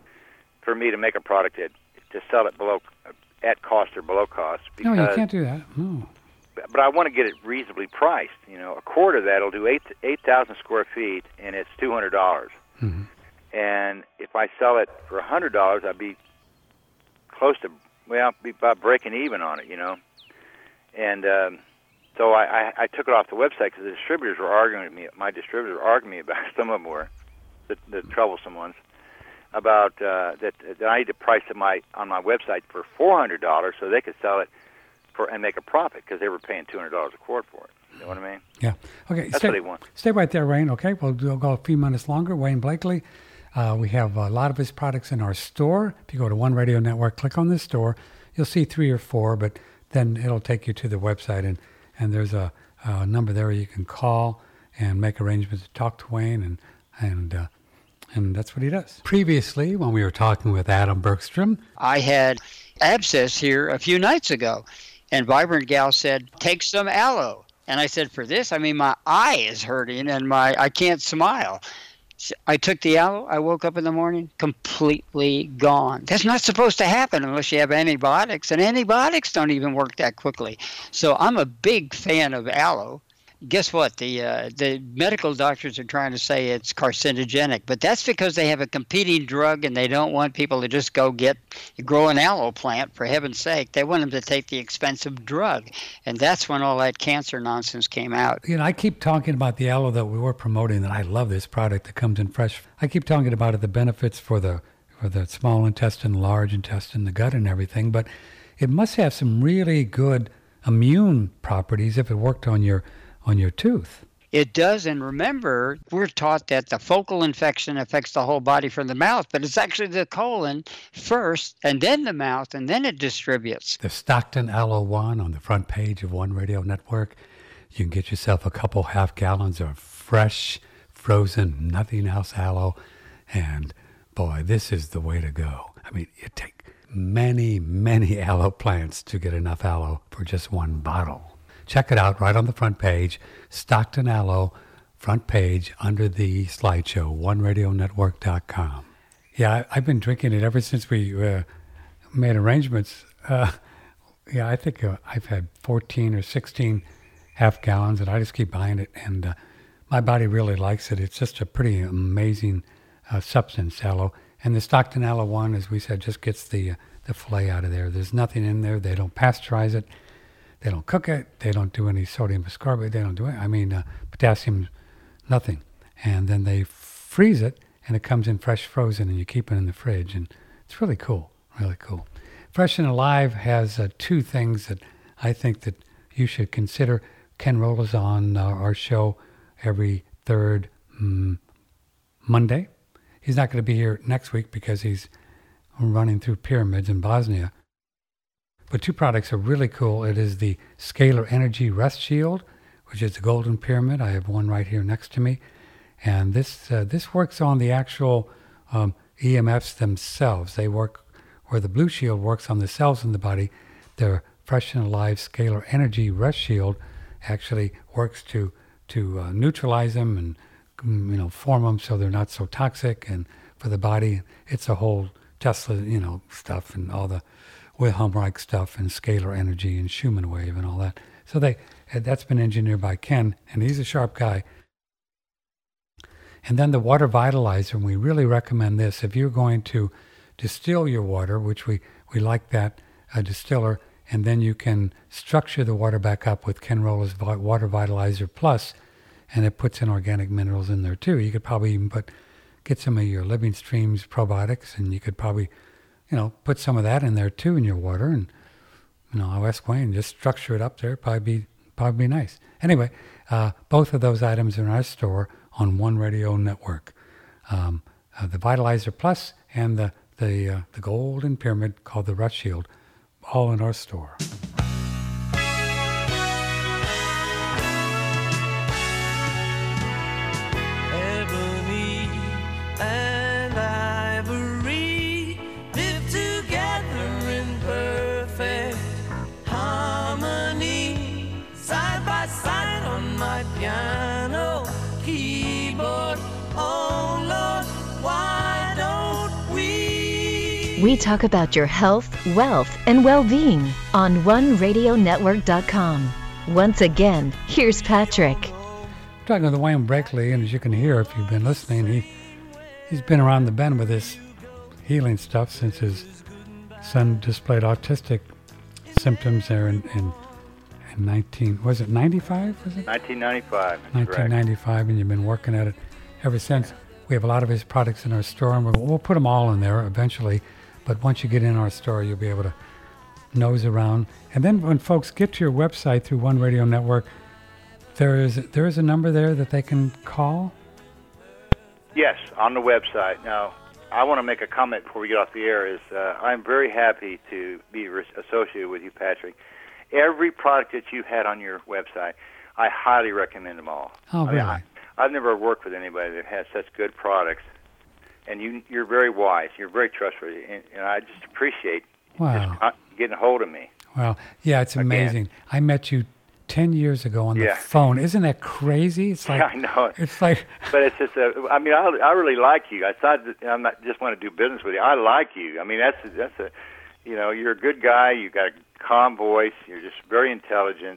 For me to make a product that to sell it below at cost or below cost. Because, no, you can't do that. No. But I want to get it reasonably priced. You know, a quart of that will do eight eight thousand square feet, and it's two hundred dollars. Mm-hmm. And if I sell it for a hundred dollars, I'd be close to well, I'd be about breaking even on it. You know, and um, so I, I, I took it off the website because the distributors were arguing with me. My distributors were arguing with me about some of them were the, the troublesome ones. About uh, that, that I need to price it my on my website for four hundred dollars so they could sell it for and make a profit because they were paying two hundred dollars a quart for it. You know what I mean? Yeah. Okay. That's stay, what they want. Stay right there, Wayne. Okay, we'll, we'll go a few minutes longer. Wayne Blakely. Uh, we have a lot of his products in our store. If you go to One Radio Network, click on this store, you'll see three or four, but then it'll take you to the website, and and there's a, a number there you can call and make arrangements to talk to Wayne, and and. Uh, And that's what he does. Previously, when we were talking with Adam Bergstrom, I had abscess here a few nights ago, and Vibrant Gal said, take some aloe. And I said, for this? I mean, my eye is hurting, and my I can't smile. So I took the aloe. I woke up in the morning, completely gone. That's not supposed to happen unless you have antibiotics, and antibiotics don't even work that quickly. So I'm a big fan of aloe. Guess what? The uh, the medical doctors are trying to say it's carcinogenic, but that's because they have a competing drug and they don't want people to just go get grow an aloe plant, for heaven's sake. They want them to take the expensive drug, and that's when all that cancer nonsense came out. You know, I keep talking about the aloe that we were promoting, and I love this product that comes in fresh. I keep talking about it, the benefits for the for the small intestine, large intestine, the gut, and everything, but it must have some really good immune properties if it worked on your on your tooth. It does, and remember, we're taught that the focal infection affects the whole body from the mouth, but it's actually the colon first, and then the mouth, and then it distributes. The Stockton Aloe One on the front page of One Radio Network. You can get yourself a couple half gallons of fresh, frozen, nothing else aloe, and boy, this is the way to go. I mean, it takes many, many aloe plants to get enough aloe for just one bottle. Check it out right on the front page, Stockton Aloe, front page under the slideshow, one radio network dot com. Yeah, I, I've been drinking it ever since we uh, made arrangements. Uh, yeah, I think uh, I've had fourteen or sixteen half gallons, and I just keep buying it, and uh, my body really likes it. It's just a pretty amazing uh, substance, aloe. And the Stockton Aloe One, as we said, just gets the, uh, the fillet out of there. There's nothing in there. They don't pasteurize it. They don't cook it. They don't do any sodium ascorbate. They don't do it. I mean, uh, potassium, nothing. And then they freeze it, and it comes in fresh frozen, and you keep it in the fridge. And it's really cool, really cool. Fresh and Alive has uh, two things that I think that you should consider. Ken Roll is on uh, our show every third mm, Monday. he's not going to be here next week because he's running through pyramids in Bosnia. But two products are really cool. It is the Scalar Energy Rest Shield, which is the golden pyramid. I have one right here next to me. And this uh, this works on the actual um, E M Fs themselves. They work where the blue shield works on the cells in the body. The Fresh and Alive Scalar Energy Rest Shield actually works to to uh, neutralize them and you know form them so they're not so toxic. And for the body, it's a whole Tesla you know stuff and all the Wilhelm-Reich stuff and scalar energy and Schumann wave and all that. So they that's been engineered by Ken, and he's a sharp guy. And then the water vitalizer, and we really recommend this. If you're going to distill your water, which we, we like that, a distiller, and then you can structure the water back up with Ken Rolla's Water Vitalizer Plus, and it puts in organic minerals in there too. You could probably even put, get some of your Living Streams probiotics, and you could probably, you know, put some of that in there too in your water, and, you know, I'll ask Wayne, just structure it up there, probably be, probably be nice. Anyway, uh, both of those items are in our store on One Radio Network. Um, uh, the Vitalizer Plus and the the uh, the golden pyramid called the Rust Shield, all in our store. Ebony and ivory live together in perfect harmony, side by side on my piano keyboard. Oh Lord, why don't we? We talk about your health, wealth, and well-being on one radio network dot com. Once again, here's Patrick. I'm talking with Wayne Brakely, and as you can hear if you've been listening, he, he's been around the bend with this healing stuff since his son displayed autistic symptoms there in, in, in nineteen, was it ninety-five? Was it? nineteen ninety-five. nineteen ninety-five, and you've been working at it ever since. We have a lot of his products in our store, and we'll, we'll put them all in there eventually. But once you get in our store, you'll be able to nose around. And then when folks get to your website through One Radio Network, there is there is a number there that they can call? Yes, on the website. Now, I want to make a comment before we get off the air. Is uh, I'm very happy to be re- associated with you, Patrick. Every product that you had on your website, I highly recommend them all. Oh, I really? mean, I, I've never worked with anybody that has such good products, and you, you're very wise. You're very trustworthy, and, and I just appreciate Wow. just con- getting a hold of me. Well, yeah, it's amazing. I met you ten years ago on the Yeah. phone. Isn't that crazy? It's like, Yeah, I know. It's like, But it's just, a, I mean, I, I really like you. I thought that I'm not just want to do business with you. I like you. I mean, that's that's a, you know, you're a good guy. You got a calm voice. You're just very intelligent.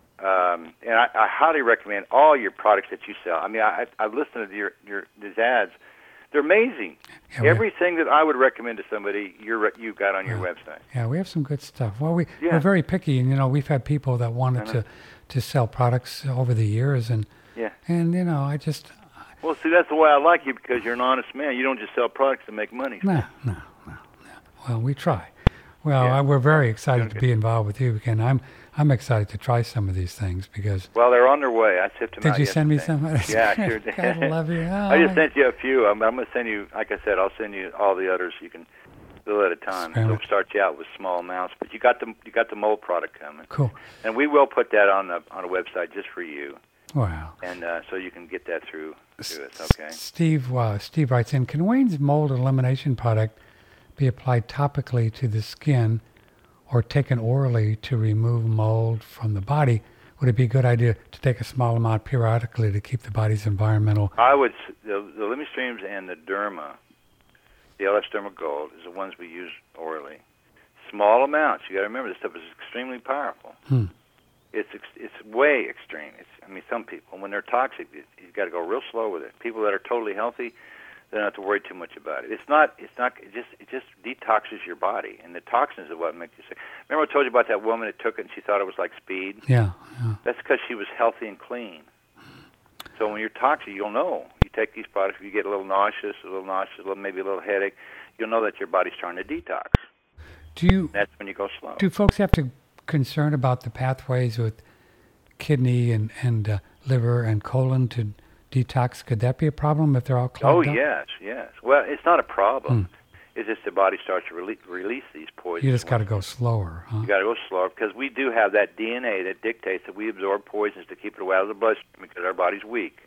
Um, and I, I highly recommend all your products that you sell. I mean, I, I listened to your, your these ads. They're amazing. Yeah, we- Everything that I would recommend to somebody, you're, you've got on your website. yeah, we have some good stuff. Well, we, Yeah. we're very picky, and, you know, we've had people that wanted to, to sell products over the years, and, Yeah. and you know, I just, Well, see, that's the way I like you, because you're an honest man. You don't just sell products to make money. no, no, no, no. Well, we try. Well, Yeah. I, we're very excited Doing to good. be involved with you, and I'm I'm excited to try some of these things because. Well, they're on their way. I sipped them Did out you send me yesterday. some? Yeah, I sure did. God love you. Oh, I just sent you a few. I'm, I'm going to send you, like I said, I'll send you all the others. You can do it at a time. Spare So me. we'll start you out with small amounts, but you got the you got the mold product coming, Cool. and we will put that on the on a website just for you, Wow. and uh, so you can get that through through us. Okay. Steve, uh, Steve writes in, can Wayne's mold elimination product be applied topically to the skin or taken orally to remove mold from the body? Would it be a good idea to take a small amount periodically to keep the body's environmental? I would s- the the Living Streams and the Derma, the L F Derma Gold is the ones we use orally. Small amounts. You got to remember this stuff is extremely powerful. Hmm. It's ex- it's way extreme. It's I mean some people when they're toxic, you, you got to go real slow with it. People that are totally healthy, they don't have to worry too much about it. It's not it's not it just it just detoxes your body, and the toxins are what make you sick. Remember I told you about that woman that took it and she thought it was like speed? Yeah, yeah. That's because she was healthy and clean. So when you're toxic, you'll know. You take these products, if you get a little nauseous, a little nauseous, a little, maybe a little headache, you'll know that your body's trying to detox. Do you That's when you go slow. do folks have to concern about the pathways with kidney and and uh, liver and colon to detox, could that be a problem if they're all clogged Oh, up? yes, yes. Well, it's not a problem. It's just the body starts to rele- release these poisons. You just got to go slower, huh? You got to go slower because we do have that D N A that dictates that we absorb poisons to keep it away out of the bloodstream because our body's weak.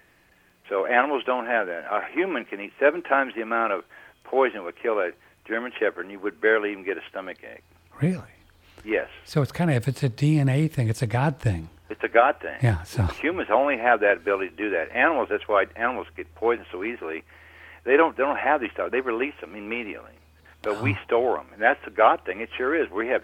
So animals don't have that. A human can eat seven times the amount of poison that would kill a German Shepherd, and you would barely even get a stomach ache. Really? Yes. So it's kind of, if it's a D N A thing, it's a God thing. It's a God thing. Yeah, so. Humans only have that ability to do that. Animals, that's why animals get poisoned so easily. They don't They don't have these stuff. They release them immediately. But Oh. we store them, and that's the God thing. It sure is. We have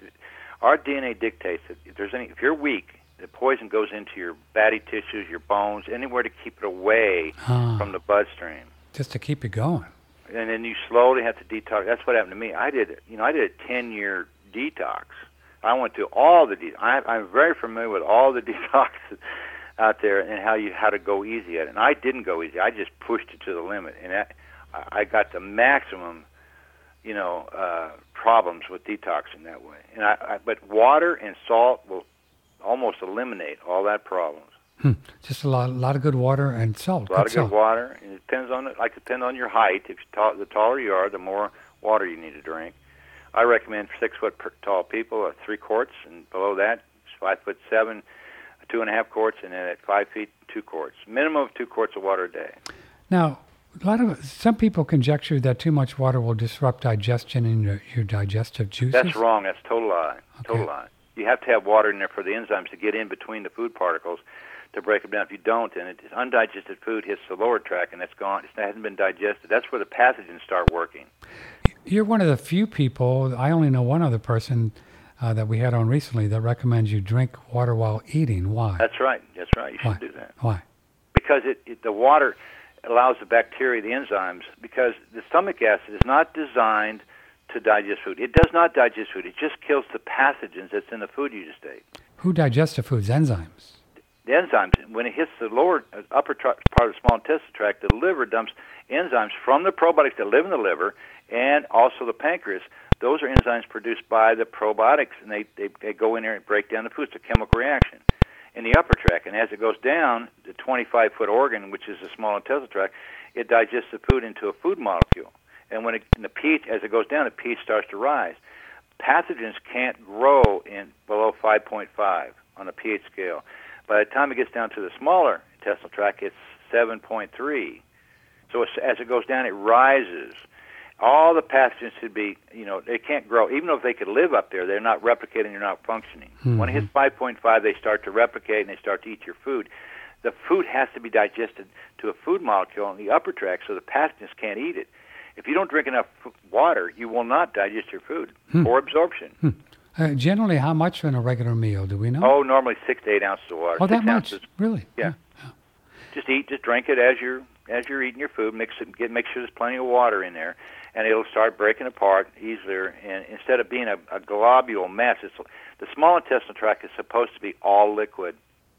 our D N A dictates that if there's any, if you're weak, the poison goes into your fatty tissues, your bones, anywhere to keep it away Ah. from the bloodstream. Just to keep it going. And then you slowly have to detox. That's what happened to me. I did, you know, I did a ten-year detox. I went through all the de- I, I'm very familiar with all the detoxes out there and how you how to go easy at it. And I didn't go easy. I just pushed it to the limit, and I, I got the maximum, you know, uh, problems with detoxing that way. And I, I, but water and salt will almost eliminate all that problems. Hmm. Just a lot, a lot of good water and salt. A lot good of salt. good water, and it depends on it. Like it depends on your height. If you tall, the taller you are, the more water you need to drink. I recommend for six foot per tall people uh, three quarts, and below that, it's five foot seven, two and a half quarts, and then at five feet, two quarts. Minimum of two quarts of water a day. Now, a lot of some people conjecture that too much water will disrupt digestion in your, your digestive juices. That's wrong. That's total lie. Total Okay. lie. You have to have water in there for the enzymes to get in between the food particles to break them down. If you don't, then it, undigested food hits the lower tract, and it's gone. It hasn't been digested. That's where the pathogens start working. You're one of the few people, I only know one other person uh, that we had on recently that recommends you drink water while eating. Why? That's right. That's right. You should Why? do that. Why? Because it, it, the water allows the bacteria, the enzymes, because the stomach acid is not designed to digest food. It does not digest food. It just kills the pathogens that's in the food you just ate. Who digests the foods? Enzymes. The enzymes, when it hits the lower, uh, upper tra- part of the small intestinal tract, the liver dumps enzymes from the probiotics that live in the liver and also the pancreas. Those are enzymes produced by the probiotics, and they, they, they go in there and break down the food. It's a chemical reaction in the upper tract. And as it goes down, the twenty-five foot organ, which is the small intestinal tract, it digests the food into a food molecule. And when it, and the pH, as it goes down, the pH starts to rise. Pathogens can't grow in below five point five on the pH scale. By the time it gets down to the smaller intestinal tract, it's seven point three. So it's, as it goes down, it rises. All the pathogens should be, you know, they can't grow. Even though if they could live up there, they're not replicating, they're not functioning. Mm-hmm. When it hits five point five, they start to replicate and they start to eat your food. The food has to be digested to a food molecule in the upper tract so the pathogens can't eat it. If you don't drink enough f- water, you will not digest your food Hmm. or absorption. Hmm. Uh, generally, how much in a regular meal? Do we know? Oh, normally six to eight ounces of water. Oh, that six much? Ounces. Really? Yeah. Just eat, just drink it as you're as you're eating your food. Mix it, get make sure there's plenty of water in there, and it'll start breaking apart easier. And instead of being a, a globule mess, it's, the small intestinal tract is supposed to be all liquid.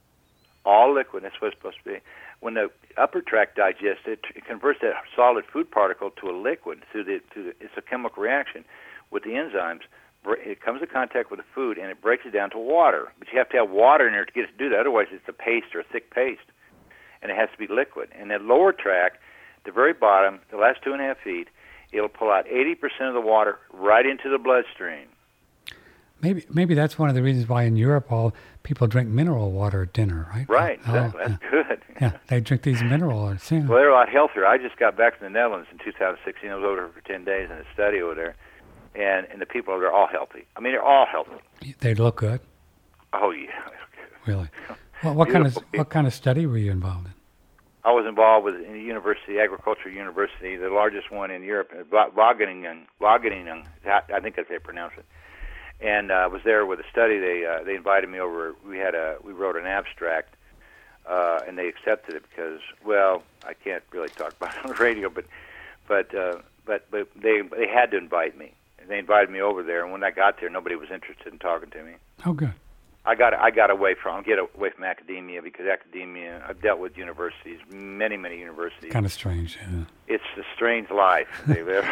All liquid. That's what it's supposed to be. When the upper tract digests it, it converts that solid food particle to a liquid through the, through the it's a chemical reaction with the enzymes. It comes in contact with the food, and it breaks it down to water. But you have to have water in there to get it to do that. Otherwise, it's a paste or a thick paste, and it has to be liquid. And that lower tract, the very bottom, the last two and a half feet, it'll pull out eighty percent of the water right into the bloodstream. Maybe maybe that's one of the reasons why in Europe all people drink mineral water at dinner, right? Right, Oh, exactly. yeah. That's good. Yeah, they drink these mineral waters. Yeah. Well, they're a lot healthier. I just got back from the Netherlands in two thousand sixteen. I was over there for ten days in a study over there, and, and the people over there are all healthy. I mean, they're all healthy. They look good, Oh, yeah. really. Well, what kind of Beautiful people. what kind of study were you involved in? I was involved with a university, agricultural university, the largest one in Europe, Wageningen. Wageningen, I think that's how they pronounce it. And I uh, was there with a study. They uh, they invited me over. We had a we wrote an abstract, uh, and they accepted it because, well, I can't really talk about it on the radio, but but uh, but but they they had to invite me. And they invited me over there, and when I got there, nobody was interested in talking to me. Oh, good. I got I got away from get away from academia because academia. I've dealt with universities, many many universities. Kind of strange. Yeah. It's a strange life they live.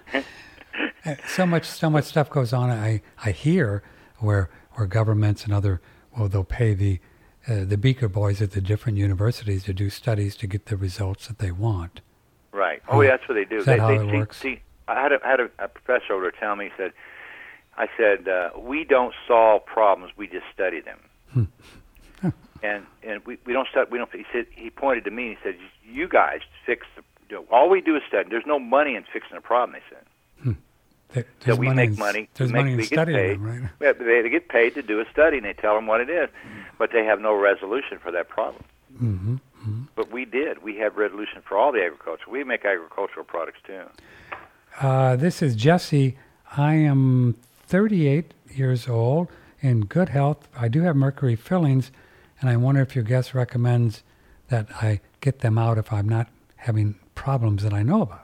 Uh, So much, so much stuff goes on. I, I hear where where governments and other, well, they'll pay the uh, the Beaker boys at the different universities to do studies to get the results that they want. Right. Oh, yeah, that's what they do. Is that they, how they, it see, works? See, I had a, had a, a professor over there tell me, he said, I said, uh, we don't solve problems, we just study them. Hmm. and and we, we don't study, we don't, he said, he pointed to me and he said, you guys fix the, you know, all we do is study. There's no money in fixing a problem, they said. Hmm. There, So we money make in, money. There's we make, money in we get studying paid. them, right? Yeah, they, they get paid to do a study, and they tell them what it is, but they have no resolution for that problem. Mm-hmm. Mm-hmm. But we did. We have resolution for all the agriculture. We make agricultural products too. Uh, this is Jesse. I am thirty-eight years old, in good health. I do have mercury fillings, and I wonder if your guest recommends that I get them out if I'm not having problems that I know about.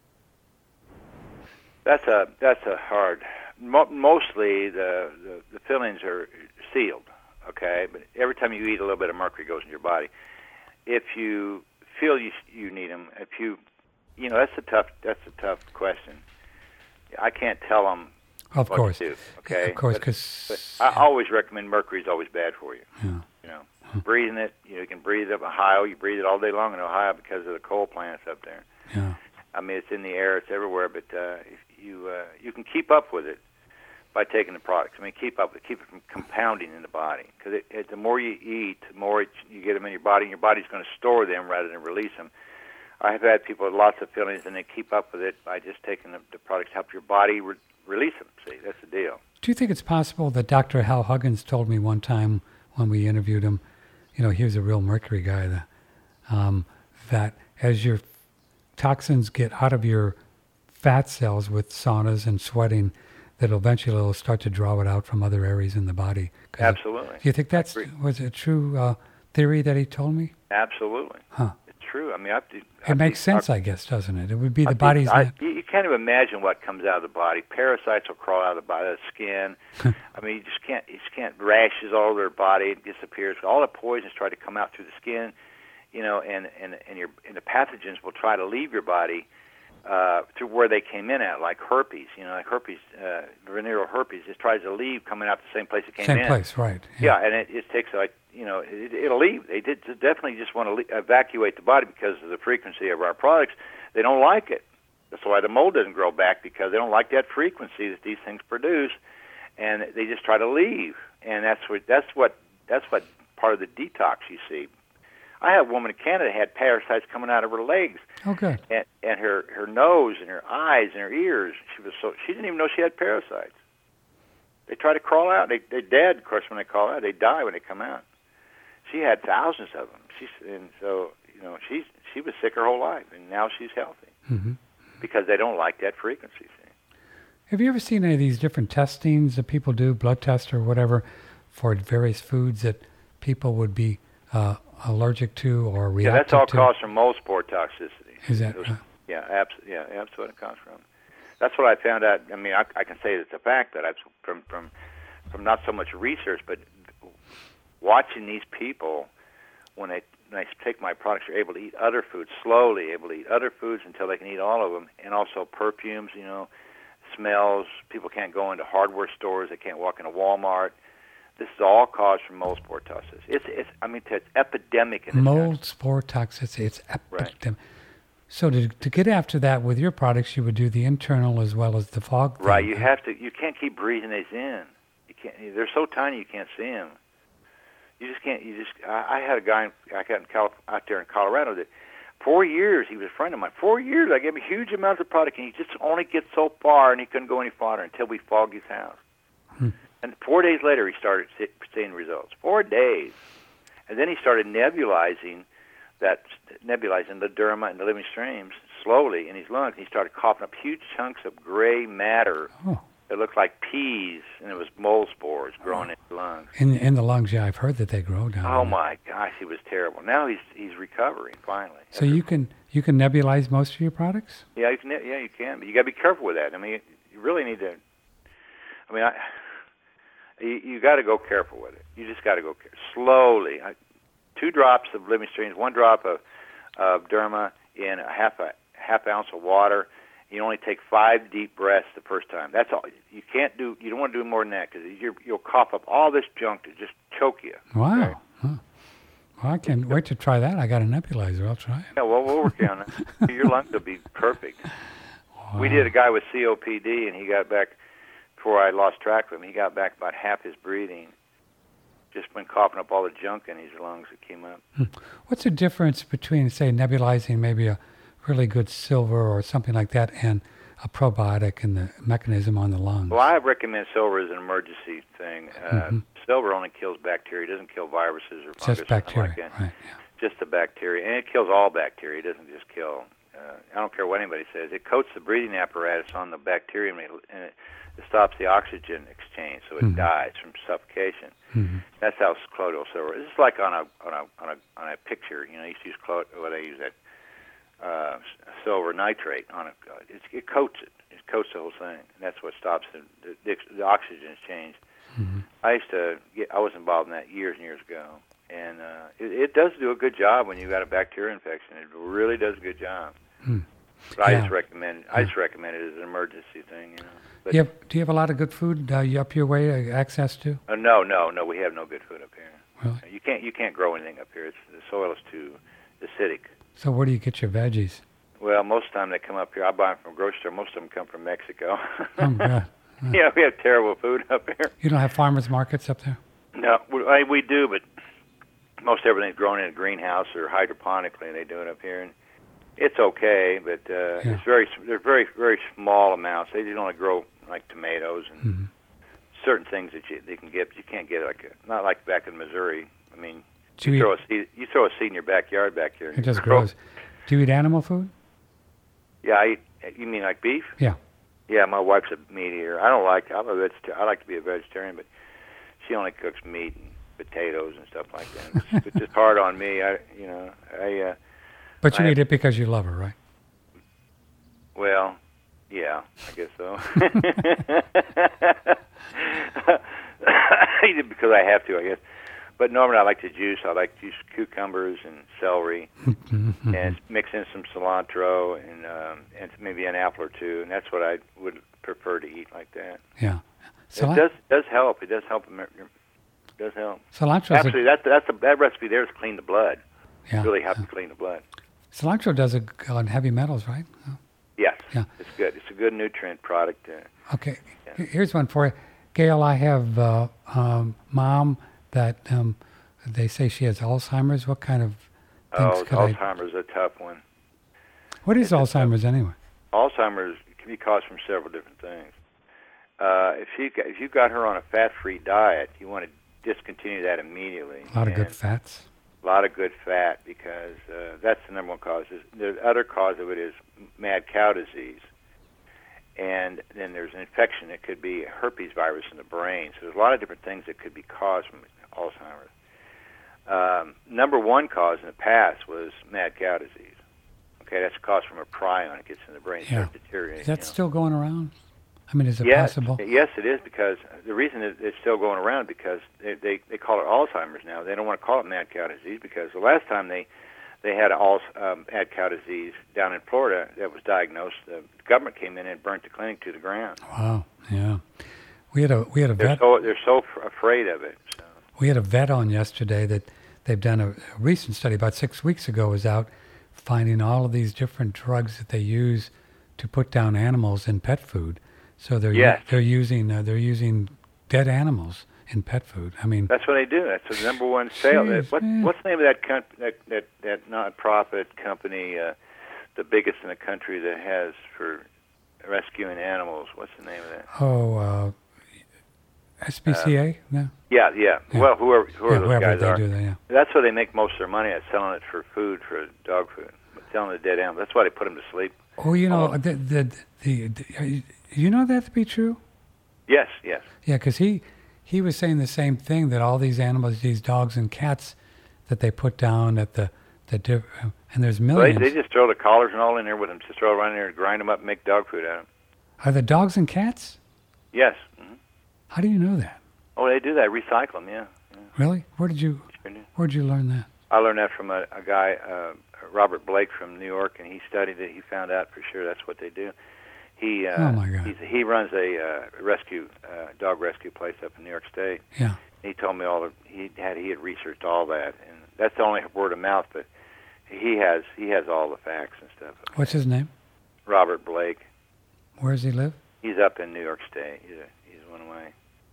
That's a that's a hard. Mo- mostly the, the the fillings are sealed, okay. But every time you eat, a little bit of mercury goes in your body. If you feel you you need them, if you, you know, that's a tough that's a tough question. I can't tell them Of what course, to do, okay. of course, But- because but I always recommend mercury is always bad for you. yeah. You know, breathing it, you know, you can breathe it. Ohio, you breathe it all day long in Ohio because of the coal plants up there. yeah. I mean, it's in the air, it's everywhere, but uh, if you uh, you can keep up with it by taking the products. I mean, keep up with it, keep it from compounding in the body. Because it, it, the more you eat, the more it, you get them in your body, and your body's going to store them rather than release them. I have had people with lots of fillings, and they keep up with it by just taking the, the products to help your body re- release them. See, that's the deal. Do you think it's possible that Doctor Hal Huggins told me one time when we interviewed him, you know, he was a real mercury guy, the, um, that as your toxins get out of your fat cells with saunas and sweating, that eventually it'll start to draw it out from other areas in the body? 'Cause Absolutely. do you think that's agree. was a true uh, theory that he told me? Absolutely. Huh. It's true. I mean, I've, It I've, makes I've, sense, I guess, doesn't it? It would be the I've, body's. I, not- you you can't even imagine what comes out of the body. Parasites will crawl out of the body, the skin. I mean, you just can't. You just can't. Rashes all over their body. It disappears. All the poisons try to come out through the skin, you know, and and and your and the pathogens will try to leave your body uh, through where they came in at, like herpes. You know, like herpes, uh, venereal herpes, just tries to leave, coming out the same place it came Same in. place, right? Yeah, and it, it takes like you know it, it'll leave. They did definitely just want to le- evacuate the body because of the frequency of our products. They don't like it. That's why the mold doesn't grow back, because they don't like that frequency that these things produce, and they just try to leave. And that's what that's what that's what part of the detox you see. I had a woman in Canada had parasites coming out of her legs, Oh, good. and and her her nose and her eyes and her ears. She was so she didn't even know she had parasites. They try to crawl out. They they're dead, of course, when they crawl out. They die when they come out. She had thousands of them. She's and so you know she's she was sick her whole life, and now she's healthy hmm because they don't like that frequency. See? Have you ever seen any of these different testings that people do, blood tests or whatever, for various foods that people would be uh, allergic to or Yeah, reactive that's all to? caused from mold spore toxicity. Is that? Those- Uh, Yeah, abs- yeah, that's what it comes from. That's what I found out. I mean, I, I can say it's a fact that I've from from from not so much research, but watching these people when they when they take my products, are able to eat other foods slowly, able to eat other foods until they can eat all of them, and also perfumes. You know, smells. People can't go into hardware stores. They can't walk into Walmart. This is all caused from mold spore toxicity. It's it's I mean it's epidemic in this country. mold spore toxicity. It's Right. epidemic. So to to get after that with your products, you would do the internal as well as the fog thing. Right, you have to. You can't keep breathing these in. You can't. They're so tiny you can't see them. You just can't. You just. I, I had a guy. I got in Cal, out there in Colorado that four years he was a friend of mine. Four years I gave him huge amounts of product, and he just only gets so far, and he couldn't go any farther until we fogged his house. Hmm. And four days later, he started see- seeing results. Four days, and then he started nebulizing that nebulizing the derma and the living streams slowly in his lungs. He started coughing up huge chunks of gray matter Oh. that looked like peas, and it was mold spores growing in his lungs. In in the lungs, yeah, I've heard that they grow down. Oh there. my gosh, he was terrible. Now he's he's recovering finally. So you can you can nebulize most of your products? Yeah, you can. Yeah, you can. But you got to be careful with that. I mean, you really need to. I mean, I, you, you got to go careful with it. You just got to go care- slowly. I, two drops of living streams, one drop of, of derma in a half a half ounce of water. You only take five deep breaths the first time. That's all. You can't do. You don't want to do more than that because you'll cough up all this junk to just choke you. Wow. Okay? Huh. Well, I can't wait to try that. I got a nebulizer. I'll try it. Yeah, well, we'll work on it. Your lungs will be perfect. Wow. We did a guy with C O P D, and he got back, before I lost track of him, he got back about half his breathing. Just been coughing up all the junk in his lungs that came up. What's the difference between, say, nebulizing maybe a really good silver or something like that and a probiotic and the mechanism on the lungs? Well, I recommend silver as an emergency thing. Uh, Mm-hmm. Silver only kills bacteria. It doesn't kill viruses or fungus. Just bacteria, like that. right? Yeah. Just the bacteria. And it kills all bacteria. It doesn't just kill... Uh, I don't care what anybody says. It coats the breathing apparatus on the bacterium, and it, and it, it stops the oxygen exchange, so it Mhm. dies from suffocation. Mm-hmm. That's how colloidal silver. It's like on a on a on a on a picture. You know, you used to use colloid, what they use that uh, silver nitrate on it. It's, it coats it. It coats the whole thing, and that's what stops the the, the, the oxygen exchange. Mm-hmm. I used to get. I was involved in that years and years ago, and uh, it, it does do a good job when you got a bacteria infection. It really does a good job. Hmm. But I Yeah. just recommend. I just recommend it as an emergency thing. You know. But Do you, have, do you have a lot of good food uh, you up your way, uh, access to? uh, no, no, no. We have no good food up here. Really? You can't. You can't grow anything up here. It's, the soil is too acidic. So where do you get your veggies? Well, most of the time they come up here. I buy them from a grocery store. Most of them come from Mexico. Oh, God. Yeah, we have terrible food up here. You don't have farmers markets up there? No, we, I, we do, but most everything's grown in a greenhouse or hydroponically. They do it up here, and it's okay, but uh, Yeah. it's very. They're very, very small amounts. They just only grow like tomatoes and Mm-hmm. certain things that you they can get. But you can't get like a, not like back in Missouri. I mean, Do you you throw eat, a seed. You throw a seed in your backyard back here. and it just grow- grows. Do you eat animal food? Yeah, I eat. You mean like beef? Yeah. Yeah, my wife's a meat eater. I don't like. I'm a vegetarian. I like to be a vegetarian, but she only cooks meat and potatoes and stuff like that. It's, it's just hard on me. I, you know, I. Uh, But you I eat it because you love her, right? well, yeah, I guess so. I eat it because I have to, I guess. But normally I like to juice. I like to use cucumbers and celery, Mm-hmm. and mix in some cilantro and um, and maybe an apple or two, and that's what I would prefer to eat like that. Yeah. It Cil- does does help. It does help. It does help. cilantro, Actually, that's that's a, that recipe there is clean the blood. yeah. Really helps to clean the blood. Cilantro does it on heavy metals, right? Oh. Yes, Yeah. it's good. It's a good nutrient product. Uh, Okay. Here's one for you. Gail, I have uh, um, mom that um, they say she has Alzheimer's. What kind of things oh, could I... Alzheimer's is a tough one. What is Alzheimer's anyway? Alzheimer's can be caused from several different things. Uh, if you if you got her on a fat-free diet, you want to discontinue that immediately. A lot of good And fats. A lot of good fat, because uh, that's the number one cause. The other cause of it is mad cow disease, and then there's an infection. It could be a herpes virus in the brain. So there's a lot of different things that could be caused from Alzheimer's. Um, number one cause in the past was mad cow disease. Okay, that's caused from a prion. It gets in the brain, Yeah. starts deteriorating. Is that you know. still going around? I mean, is it Yes, possible? yes, it is, because the reason it, it's still going around because they, they they call it Alzheimer's now. They don't want to call it mad cow disease, because the last time they they had all um, mad cow disease down in Florida that was diagnosed, the government came in and burnt the clinic to the ground. Wow. Yeah. We had a we had a They're vet so they're so f- afraid of it. So. we had a vet on yesterday that they've done a, a recent study about six weeks ago was out finding all of these different drugs that they use to put down animals in pet food. So they're u- Yes. they're using uh, they're using dead animals in pet food. I mean, That's what they do. That's the number one sale. Jeez, what, man. what's the name of that com- that that that non-profit company, uh, the biggest in the country that has for rescuing animals? What's the name of that? oh, uh, S P C A? no, Yeah, yeah. Yeah. Well, whoever whoever yeah, those whoever guys they are. do that. Yeah. That's where they make most of their money, at selling it for food, for dog food, selling the dead animal. That's why they put them to sleep. Oh, you know Oh. the the the, the you know that to be true? Yes, yes. Yeah, because he he was saying the same thing, that all these animals, these dogs and cats, that they put down at the the diff- and there's So they, millions. they just throw the collars and all in there with them. Just throw it right in there and grind them up and make dog food out of them. Are the dogs and cats? Yes. hmm How do you know that? Oh, they do that. Recycle them, yeah. yeah. Really? Where did you Sure do. Where did you learn that? I learned that from a, a guy, uh, Robert Blake from New York, and he studied it. He found out for sure that's what they do. He uh, Oh, my God. He's, he runs a uh, rescue uh, dog rescue place up in New York State. Yeah. He told me all the he had he had researched all that, and that's the only word of mouth. But he has he has all the facts and stuff. What's his name? Robert Blake. Where does he live? He's up in New York State. He's a, he's one of my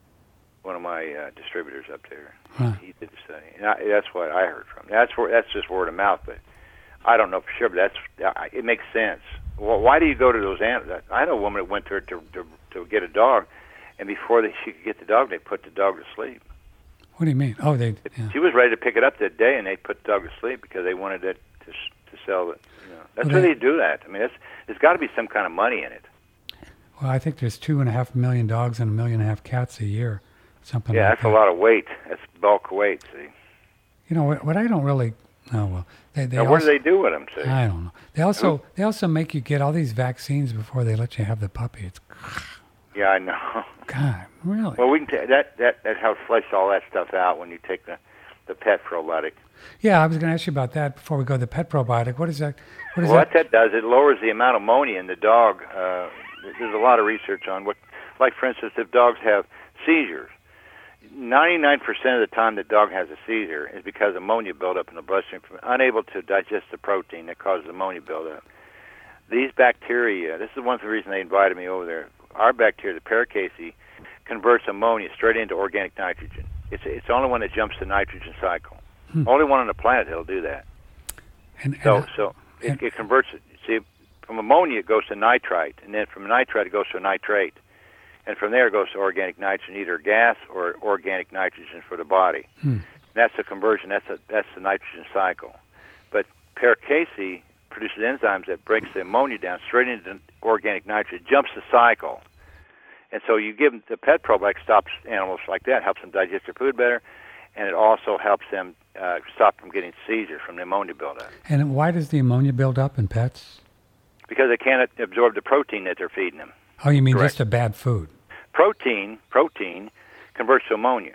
one of my uh, distributors up there. Huh. He did the study. And I, that's what I heard from him. That's where, that's just word of mouth, but I don't know for sure. But that's uh, it makes sense. Well, why do you go to those animals? I know a woman that went there to to, to get a dog, and before they, she could get the dog, they put the dog to sleep. What do you mean? Oh, they. Yeah. She was ready to pick it up that day, and they put the dog to sleep because they wanted it to to sell it. You know, that's Well, why they- they do that. I mean, that's, there's got to be some kind of money in it. Well, I think there's two and a half million dogs and a million and a half cats a year, something Yeah, like that's that. a lot of weight. That's bulk weight. See. You know what, what I don't really. Oh well, they they. Now, what also, do they do with them? See. I don't know. They also they also make you get all these vaccines before they let you have the puppy. It's Yeah, I know. God, really. Well, we can t- that that that helps flesh all that stuff out when you take the the pet probiotic. Yeah, I was going to ask you about that before we go to the pet probiotic. What is that? What is Well, that? what that does, it lowers the amount of ammonia in the dog. Uh, there's a lot of research on what, like for instance, if dogs have seizures, ninety-nine percent of the time the dog has a seizure is because ammonia buildup in the bloodstream, from unable to digest the protein that causes ammonia buildup. These bacteria, this is one of the reasons they invited me over there. Our bacteria, the Paracasey, converts ammonia straight into organic nitrogen. It's it's the only one that jumps the nitrogen cycle. Hmm. Only one on the planet that'll do that. And, and, So uh, so it, and- it converts it. See, from ammonia it goes to nitrite, and then from nitrite it goes to nitrate, and from there it goes to organic nitrogen, either gas or organic nitrogen for the body. Hmm. That's the conversion. That's a, that's the nitrogen cycle. But Paracasey produces enzymes that breaks the ammonia down straight into organic nitrogen, jumps the cycle. And so you give them the pet probiotic, stops animals like that, helps them digest their food better, and it also helps them uh, stop from getting seizures from the ammonia buildup. and why does the ammonia build up in pets? Because they can't absorb the protein that they're feeding them. Oh, you mean Correct. just a bad food? Protein, protein converts to ammonia.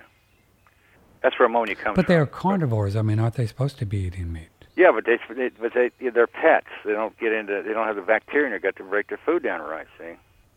That's where ammonia comes But from. they are carnivores. I mean, aren't they supposed to be eating meat? Yeah, but they, they but they they're pets. They don't get into they don't have the bacteria in their gut to break their food down right. See.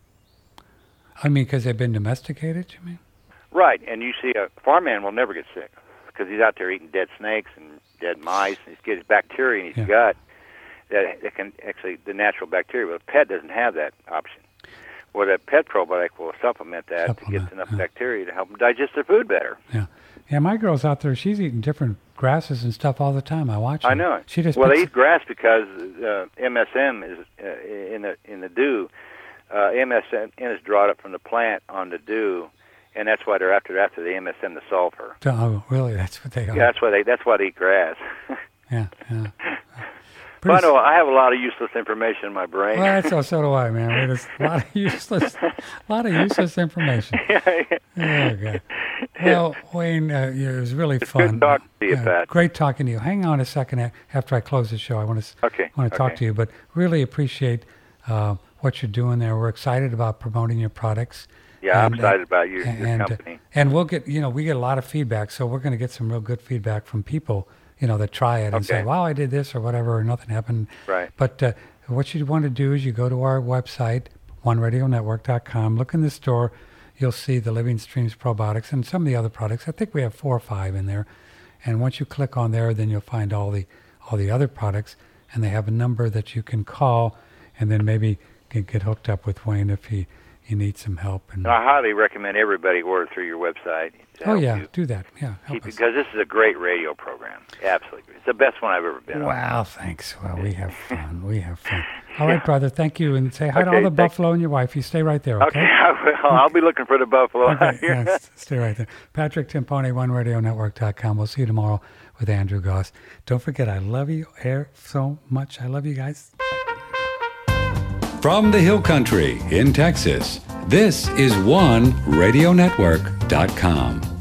I mean, because they've been domesticated. You mean? Right, and you see a farm animal never get sick because he's out there eating dead snakes and dead mice, and he's getting bacteria in his Yeah. gut that, that can actually the natural bacteria. But a pet doesn't have that option. Well, the pet probiotic will supplement that to Supplement, get enough yeah. bacteria to help them digest their food better. Yeah. Yeah, my girl's out there. She's eating different grasses and stuff all the time. I watch her. I know it. She just well, they picks- eat grass because uh, M S M is uh, in the in the dew. Uh, M S M is drawn up from the plant on the dew, and that's why they're after after the M S M, the sulfur. Oh, really? That's what they are. Yeah, that's why they that's why they eat grass. Yeah, yeah. But I Pretty know I have a lot of useless information in my brain. Well, that's, so, so do I, man. There's a lot of useless, a lot of useless information. Oh, God. Well, Wayne, uh, it was really fun. good talking to you, Uh, Pat. Great talking to you. Hang on a second a- after I close the show. I want to Okay, want to talk okay. to you, but really appreciate uh, what you're doing there. We're excited about promoting your products. Yeah, I'm And, uh, excited about your, your and, uh, company. and we'll get, you know, we get a lot of feedback, so we're going to get some real good feedback from people, you know, that try it and say, Okay. wow, I did this or whatever, or nothing happened. Right. But uh, what you want to do is you go to our website, one radio network dot com, look in the store, you'll see the Living Streams probiotics and some of the other products. I think we have four or five in there. And once you click on there, then you'll find all the all the other products, and they have a number that you can call, and then maybe can get hooked up with Wayne if he, he needs some help. And And I highly recommend everybody order through your website. to oh help yeah, you do that. Yeah, help keep- us. because this is a great radio program. Absolutely, it's the best one I've ever been on. Wow, thanks. Well, we have fun. We have fun. All right, brother. Thank you, and say hi to Okay, all the thank- buffalo and your wife. You stay right there, okay? Okay, I will. I'll be looking for the buffalo. Okay, yes, stay right there. Patrick Timpone, one radio network dot com. We'll see you tomorrow with Andrew Goss. Don't forget, I love you air so much. I love you guys. From the Hill Country in Texas, this is one radio network dot com.